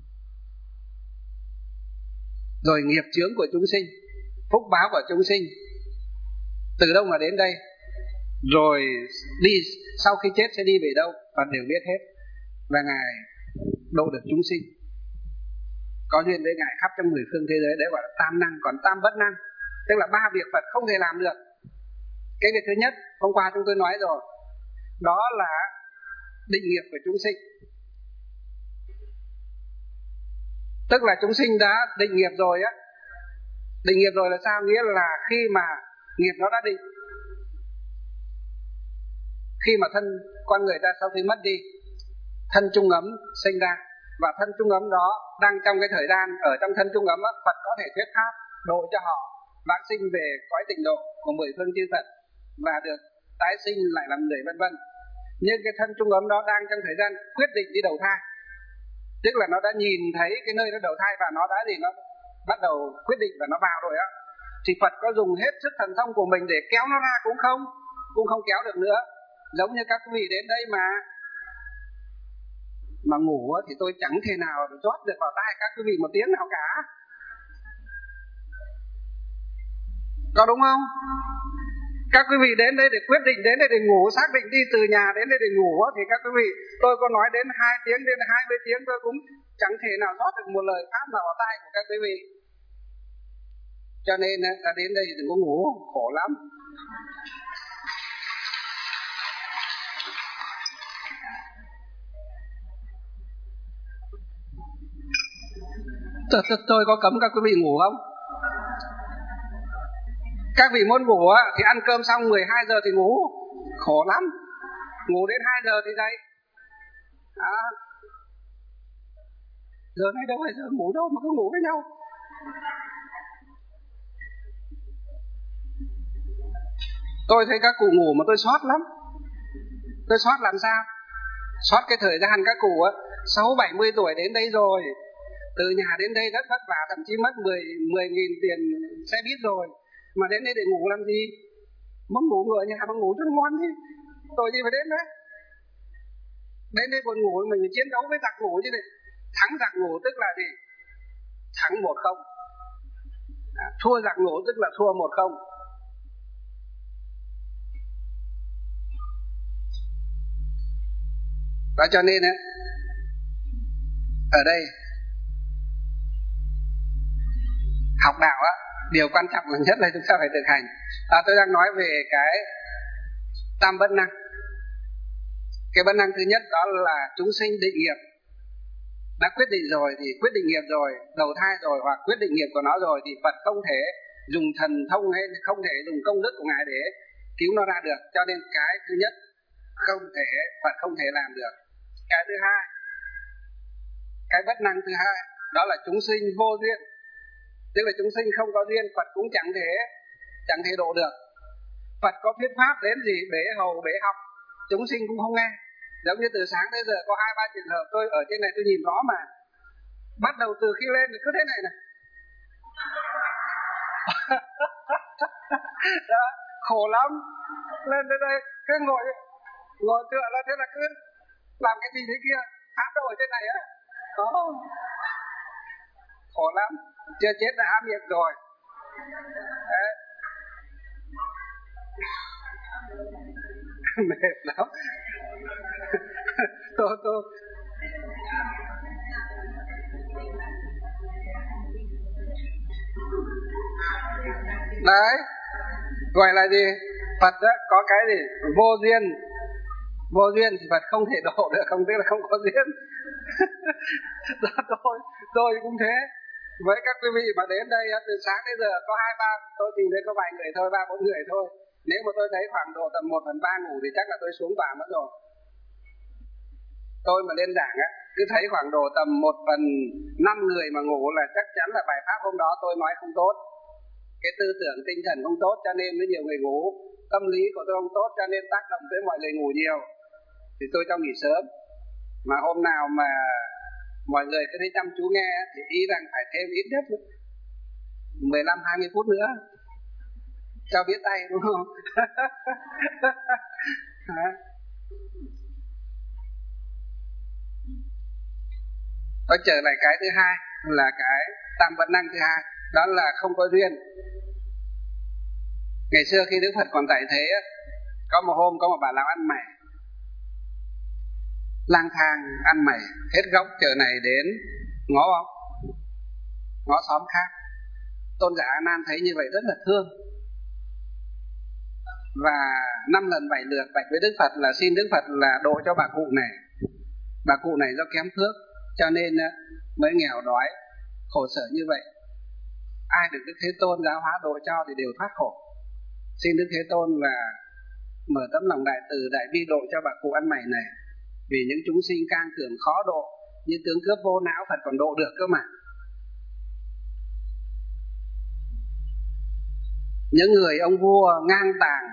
Rồi nghiệp chướng của chúng sinh, phúc báo của chúng sinh từ đâu mà đến đây, rồi đi sau khi chết sẽ đi về đâu, Phật đều biết hết. Và Ngài độ được chúng sinh, có duyên với Ngài khắp trong 10 phương thế giới. Đấy gọi là tam năng. Còn tam bất năng tức là 3 việc Phật không thể làm được. Cái việc thứ nhất hôm qua chúng tôi nói rồi, đó là định nghiệp của chúng sinh. Tức là chúng sinh đã định nghiệp rồi á. Định nghiệp rồi là sao? Nghĩa là khi mà nghiệp nó đã định, khi mà thân con người ta sau khi mất đi, thân trung ấm sinh ra, và thân trung ấm đó đang trong cái thời gian ở trong thân trung ấm đó, Phật có thể thuyết pháp độ cho họ vãng sinh về cõi tịnh độ của 10 phương chư Phật và được tái sinh lại làm người, vân vân. Nhưng cái thân trung ấm đó đang trong thời gian quyết định đi đầu thai, tức là nó đã nhìn thấy cái nơi nó đầu thai và nó đã nó bắt đầu quyết định và nó vào rồi á, thì Phật có dùng hết sức thần thông của mình để kéo nó ra cũng không kéo được nữa. Giống như các quý vị đến đây mà ngủ thì tôi chẳng thể nào rót được vào tai các quý vị một tiếng nào cả, có đúng không? Các quý vị đến đây để quyết định đến đây để ngủ, xác định đi từ nhà đến đây để ngủ, thì các quý vị, tôi có nói đến 2 tiếng đến 20 tiếng tôi cũng chẳng thể nào rót được một lời pháp nào vào tai của các quý vị. Cho nên là đến đây đừng có ngủ, khổ lắm. Tôi có cấm các quý vị ngủ không? Các vị muốn ngủ thì ăn cơm xong 12 giờ thì ngủ, khổ lắm. Ngủ đến 2 giờ thì dậy. Giờ này đâu phải giờ ngủ đâu mà cứ ngủ với nhau. Tôi thấy các cụ ngủ mà tôi sót lắm. Tôi sót làm sao? Sót cái thời gian các cụ 60-70 tuổi đến đây rồi, từ nhà đến đây rất vất vả, thậm chí mất 10.000 tiền xe buýt rồi, mà đến đây để ngủ làm gì? Muốn ngủ ở nhà mà ngủ cho ngon đi, tôi gì phải đến đấy. Đến đây buồn ngủ mình phải chiến đấu với giặc ngủ chứ. Này thắng giặc ngủ tức là gì? Thắng 1-0. Thua giặc ngủ tức là thua 1-0. Và cho nên ở đây học đạo điều quan trọng nhất là chúng ta phải thực hành. Tôi đang nói về cái tam bất năng. Cái bất năng thứ nhất đó là chúng sinh định nghiệp, đã quyết định rồi thì quyết định nghiệp rồi, đầu thai rồi hoặc quyết định nghiệp của nó rồi, thì Phật không thể dùng thần thông hay không thể dùng công đức của Ngài để cứu nó ra được. Cho nên cái thứ nhất Phật không thể làm được. Cái thứ hai, cái bất năng thứ hai đó là chúng sinh vô duyên, tức là chúng sinh không có duyên, Phật cũng chẳng thể độ được. Phật có thuyết pháp đến gì bể hầu bể học, chúng sinh cũng không nghe. Giống như từ sáng tới giờ có 2-3 trường hợp tôi ở trên này tôi nhìn rõ mà, bắt đầu từ khi lên thì cứ thế này đó, khổ lắm. Lên tới đây cứ ngồi tựa là thế là cứ làm cái gì thế kia, áp đầu ở trên này đó, khổ lắm. Chưa chết đã áp nghiệp rồi. Đấy. Mệt lắm. tôi đấy gọi là gì? Phật có cái gì vô duyên thì Phật không thể độ được, không tức là không có duyên. tôi cũng thế. Với các quý vị mà đến đây từ sáng đến giờ có 2-3, tôi tìm thấy có vài người thôi, 3-4 người thôi, Nếu mà tôi thấy khoảng độ tầm 1/3 ngủ thì chắc là tôi xuống tòa mất rồi. Tôi mà lên giảng á, cứ thấy khoảng độ tầm 1/5 người mà ngủ là chắc chắn là bài pháp hôm đó tôi nói không tốt. Cái tư tưởng tinh thần không tốt cho nên mới nhiều người ngủ. Tâm lý của tôi không tốt cho nên tác động tới mọi người ngủ nhiều. Thì tôi cho nghỉ sớm. Mà hôm nào mà mọi người cứ thấy chăm chú nghe thì ý rằng phải thêm ít nhất 15-20 phút nữa cho biết tay, đúng không? Tôi trở lại cái thứ hai là cái tam vận năng thứ hai, đó là không có duyên. Ngày xưa khi Đức Phật còn tại thế, có một hôm có một bà lão ăn mày, lang thang ăn mày hết gốc chợ này đến ngõ xóm khác. Tôn giả A Nan thấy như vậy rất là thương, và 5 lần 7 lượt bạch với Đức Phật là xin Đức Phật là độ cho bà cụ này. Bà cụ này do kém phước cho nên mới nghèo đói khổ sở như vậy. Ai được Đức Thế Tôn giáo hóa độ cho thì đều thoát khổ. Xin Đức Thế Tôn là mở tấm lòng đại từ đại bi độ cho bà cụ ăn mày này, vì những chúng sinh can cường khó độ như tướng cướp vô não Phật còn độ được cơ mà. Những người ông vua ngang tàng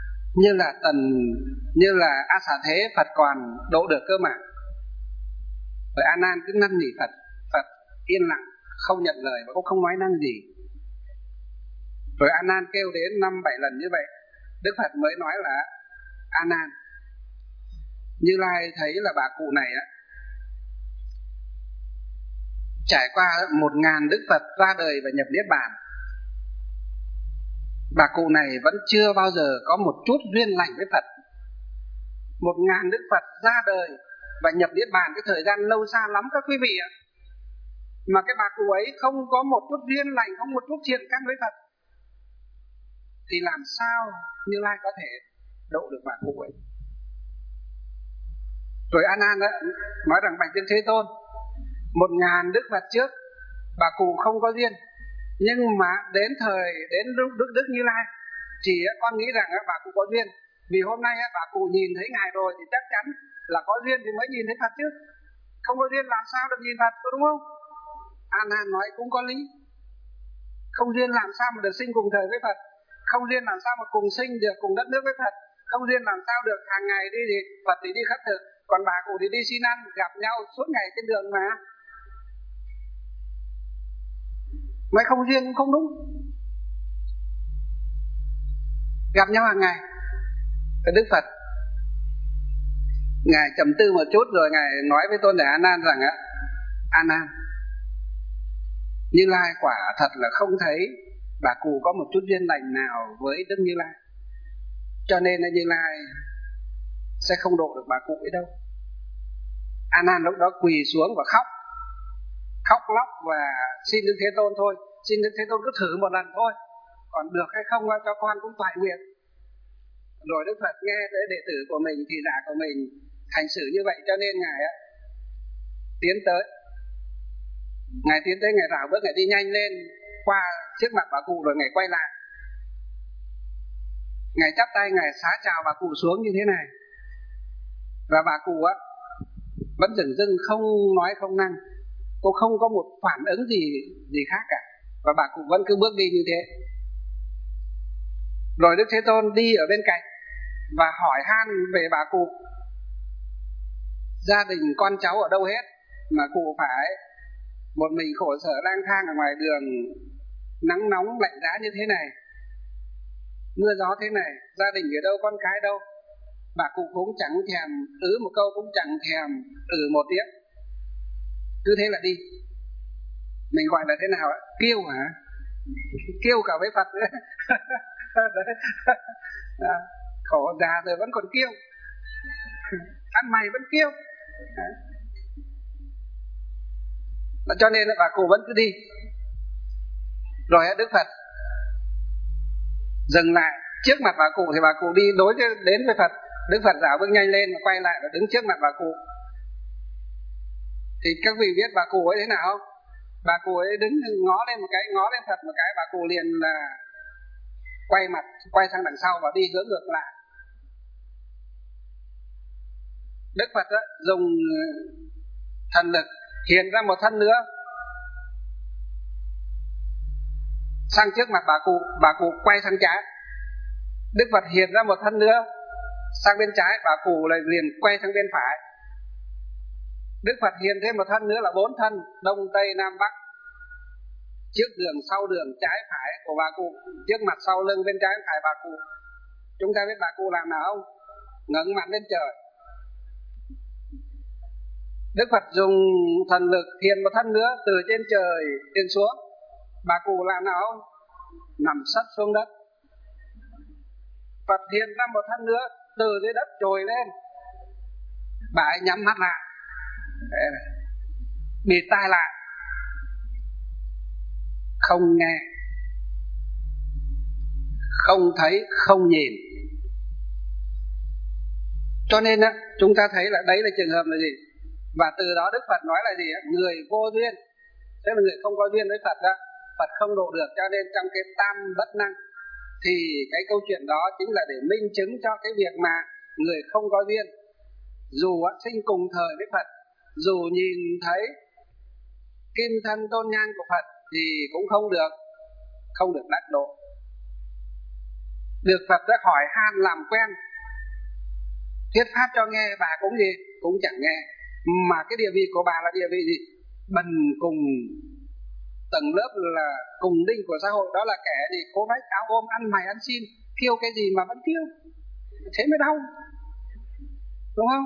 như là A Xà Thế Phật còn độ được cơ mà. Rồi A Nan cứ năn nỉ Phật, Phật yên lặng không nhận lời và cũng không nói năng gì. Rồi A Nan kêu đến 5-7 lần như vậy, Đức Phật mới nói là A Nan, Như Lai thấy là bà cụ này á, trải qua 1000 Đức Phật ra đời và nhập Niết Bàn, bà cụ này vẫn chưa bao giờ có một chút duyên lành với Phật. 1000 Đức Phật ra đời và nhập Niết Bàn, cái thời gian lâu xa lắm các quý vị ạ, mà cái bà cụ ấy không có một chút duyên lành, không một chút thiện căn với Phật, thì làm sao Như Lai có thể độ được bà cụ ấy? Rồi A Nan nói rằng bạch Đức Thế Tôn, 1000 Đức Phật trước bà cụ không có duyên, nhưng mà đến Đức Như Lai thì con nghĩ rằng bà cụ có duyên, vì hôm nay bà cụ nhìn thấy ngài rồi thì chắc chắn là có duyên thì mới nhìn thấy Phật chứ, không có duyên làm sao được nhìn Phật, đúng không? A Nan nói cũng có lý, không duyên làm sao mà được sinh cùng thời với Phật, không duyên làm sao mà cùng sinh được cùng đất nước với Phật, không duyên làm sao được hàng ngày đi thì Phật thì đi khất thực, còn bà cụ thì đi xin ăn, gặp nhau suốt ngày trên đường mà. Nói không duyên cũng không đúng. Gặp nhau hàng ngày. Cái Đức Phật ngài trầm tư một chút rồi ngài nói với Tôn giả A Nan rằng A Nan, Như Lai quả thật là không thấy bà cụ có một chút duyên lành nào với Đức Như Lai, cho nên là Như Lai sẽ không độ được bà cụ ấy đâu. A Nan lúc đó quỳ xuống và khóc lóc và xin Đức Thế Tôn thôi, xin Đức Thế Tôn cứ thử một lần thôi, còn được hay không cho con cũng toại nguyện. Rồi Đức Phật nghe tới đệ tử của mình, thị giả của mình hành xử như vậy, cho nên ngài tiến tới, ngài rảo bước, ngài đi nhanh lên qua trước mặt bà cụ rồi ngài quay lại, ngài chắp tay, ngài xá chào bà cụ xuống như thế này, và bà cụ vẫn dừng không nói không năng, cô không có một phản ứng gì khác cả, và bà cụ vẫn cứ bước đi như thế. Rồi Đức Thế Tôn đi ở bên cạnh và hỏi han về bà cụ, gia đình con cháu ở đâu hết mà cụ phải một mình khổ sở lang thang ở ngoài đường, nắng nóng lạnh giá như thế này, mưa gió thế này, gia đình ở đâu, con cái đâu. Bà cụ cũng chẳng thèm một câu, cũng chẳng thèm một tiếng, cứ thế là đi. Mình gọi là thế nào ạ? Kiêu hả? Kiêu cả với Phật nữa. Khổ già rồi vẫn còn kiêu, ăn mày vẫn kiêu. Cho nên là bà cụ vẫn cứ đi. Rồi Đức Phật dừng lại trước mặt bà cụ, thì bà cụ đi đối đến với Phật. Đức Phật rảo bước nhanh lên và quay lại và đứng trước mặt bà cụ. Thì các vị biết bà cụ ấy thế nào không? Bà cụ ấy đứng ngó lên một cái, ngó lên Phật một cái, bà cụ liền là quay sang đằng sau và đi hướng ngược lại. Đức Phật đó, dùng thần lực hiện ra một thân nữa sang trước mặt bà cụ quay sang trái. Đức Phật hiện ra một thân nữa sang bên trái, bà cụ lại liền quay sang bên phải. Đức Phật hiện thêm một thân nữa là 4 thân, đông tây nam bắc, trước đường sau đường, trái phải của bà cụ, trước mặt sau lưng, bên trái bên phải bà cụ. Chúng ta biết bà cụ làm nào không? Ngẩng mặt lên trời. Đức Phật dùng thần lực hiện một thân nữa từ trên trời lên xuống. Bà cụ làm nào không? Nằm sấp xuống đất. Phật hiện ra một thân nữa từ dưới đất trồi lên. Bà ấy nhắm mắt lại, bịt tai lại, không nghe, không thấy, không nhìn. Cho nên á, chúng ta thấy là đấy là trường hợp là gì? Và từ đó Đức Phật nói là gì? Người vô duyên, tức là người không có duyên với Phật đó, Phật không độ được. Cho nên trong cái tam bất năng thì cái câu chuyện đó chính là để minh chứng cho cái việc mà người không có duyên, dù sinh cùng thời với Phật, dù nhìn thấy kim thân tôn nhan của Phật thì cũng không được đắc độ. Được Phật đã hỏi han làm quen, thuyết pháp cho nghe, bà cũng gì? Cũng chẳng nghe. Mà cái địa vị của bà là địa vị gì? Bần cùng tầng lớp là cùng đinh của xã hội, đó là kẻ gì? Cố vách áo ôm, ăn mày ăn xin, kêu cái gì mà vẫn kêu, thế mới đau, đúng không?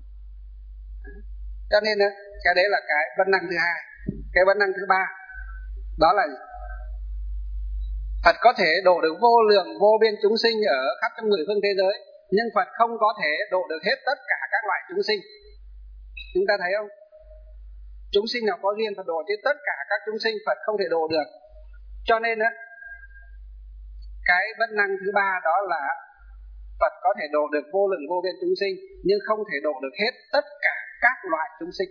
Cho nên cái đấy là cái vấn năng thứ hai. Cái vấn năng thứ ba đó là Phật có thể độ được vô lượng vô biên chúng sinh ở khắp trong mười phương thế giới, nhưng Phật không có thể độ được hết tất cả các loại chúng sinh. Chúng ta thấy không? Chúng sinh nào có duyên Phật độ, chứ tất cả các chúng sinh Phật không thể độ được. Cho nên cái bất năng thứ ba đó là Phật có thể độ được vô lượng vô biên chúng sinh, nhưng không thể độ được hết tất cả các loại chúng sinh.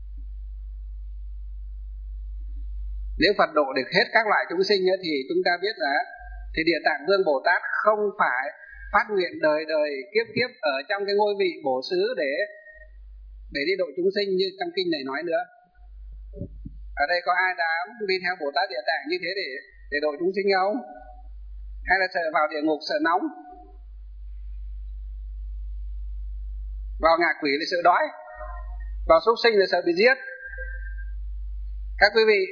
Nếu Phật độ được hết các loại chúng sinh thì chúng ta biết là thì Địa Tạng Vương Bồ Tát không phải phát nguyện đời đời kiếp kiếp ở trong cái ngôi vị bổ xứ để đi độ chúng sinh như trong kinh này nói nữa. Ở đây có ai dám đi theo Bồ Tát Địa Tạng như thế để độ chúng sinh không? Hay là sợ vào địa ngục, sợ nóng, vào ngạ quỷ là sợ đói, vào súc sinh là sợ bị giết? Các quý vị,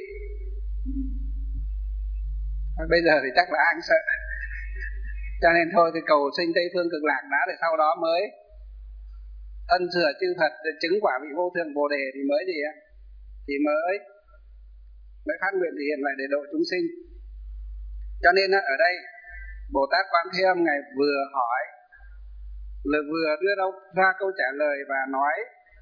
bây giờ thì chắc là ai cũng sợ. Cho nên thôi thì cầu sinh Tây Phương Cực Lạc đã, để sau đó mới ân sửa chư Phật, chứng quả vị vô thượng Bồ Đề thì mới gì á, thì mới phát nguyện thể hiện lại để độ chúng sinh. Cho nên ở đây Bồ Tát Quán Thế Âm ngài vừa hỏi là vừa đưa ra câu trả lời và nói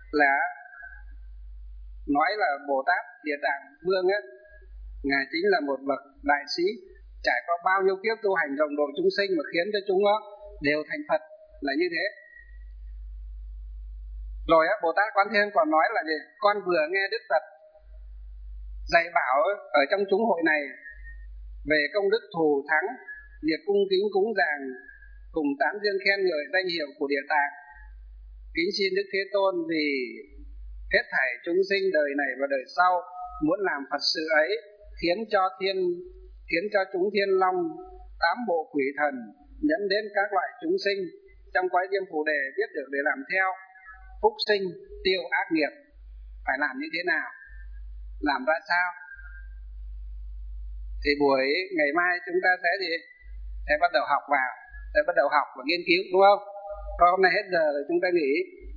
là Bồ Tát Địa Tạng Vương ngài chính là một bậc đại sĩ, trải qua bao nhiêu kiếp tu hành rộng độ chúng sinh mà khiến cho chúng nó đều thành Phật là như thế. Rồi Bồ Tát Quán Thế Âm còn nói là gì? Con vừa nghe Đức Phật dạy bảo ở trong chúng hội này về công đức thù thắng, việc cung kính cúng dường cùng tán dương khen ngợi danh hiệu của Địa Tạng. Kính xin Đức Thế Tôn vì hết thảy chúng sinh đời này và đời sau muốn làm Phật sự ấy, khiến cho chúng thiên long, tám bộ quỷ thần nhẫn đến các loại chúng sinh trong cõi Diêm Phù Đề biết được để làm theo, phúc sinh tiêu ác nghiệp. Phải làm như thế nào? Làm ra sao? Thì buổi ngày mai chúng ta sẽ bắt đầu học và nghiên cứu, đúng không? Hôm nay hết giờ rồi chúng ta nghỉ.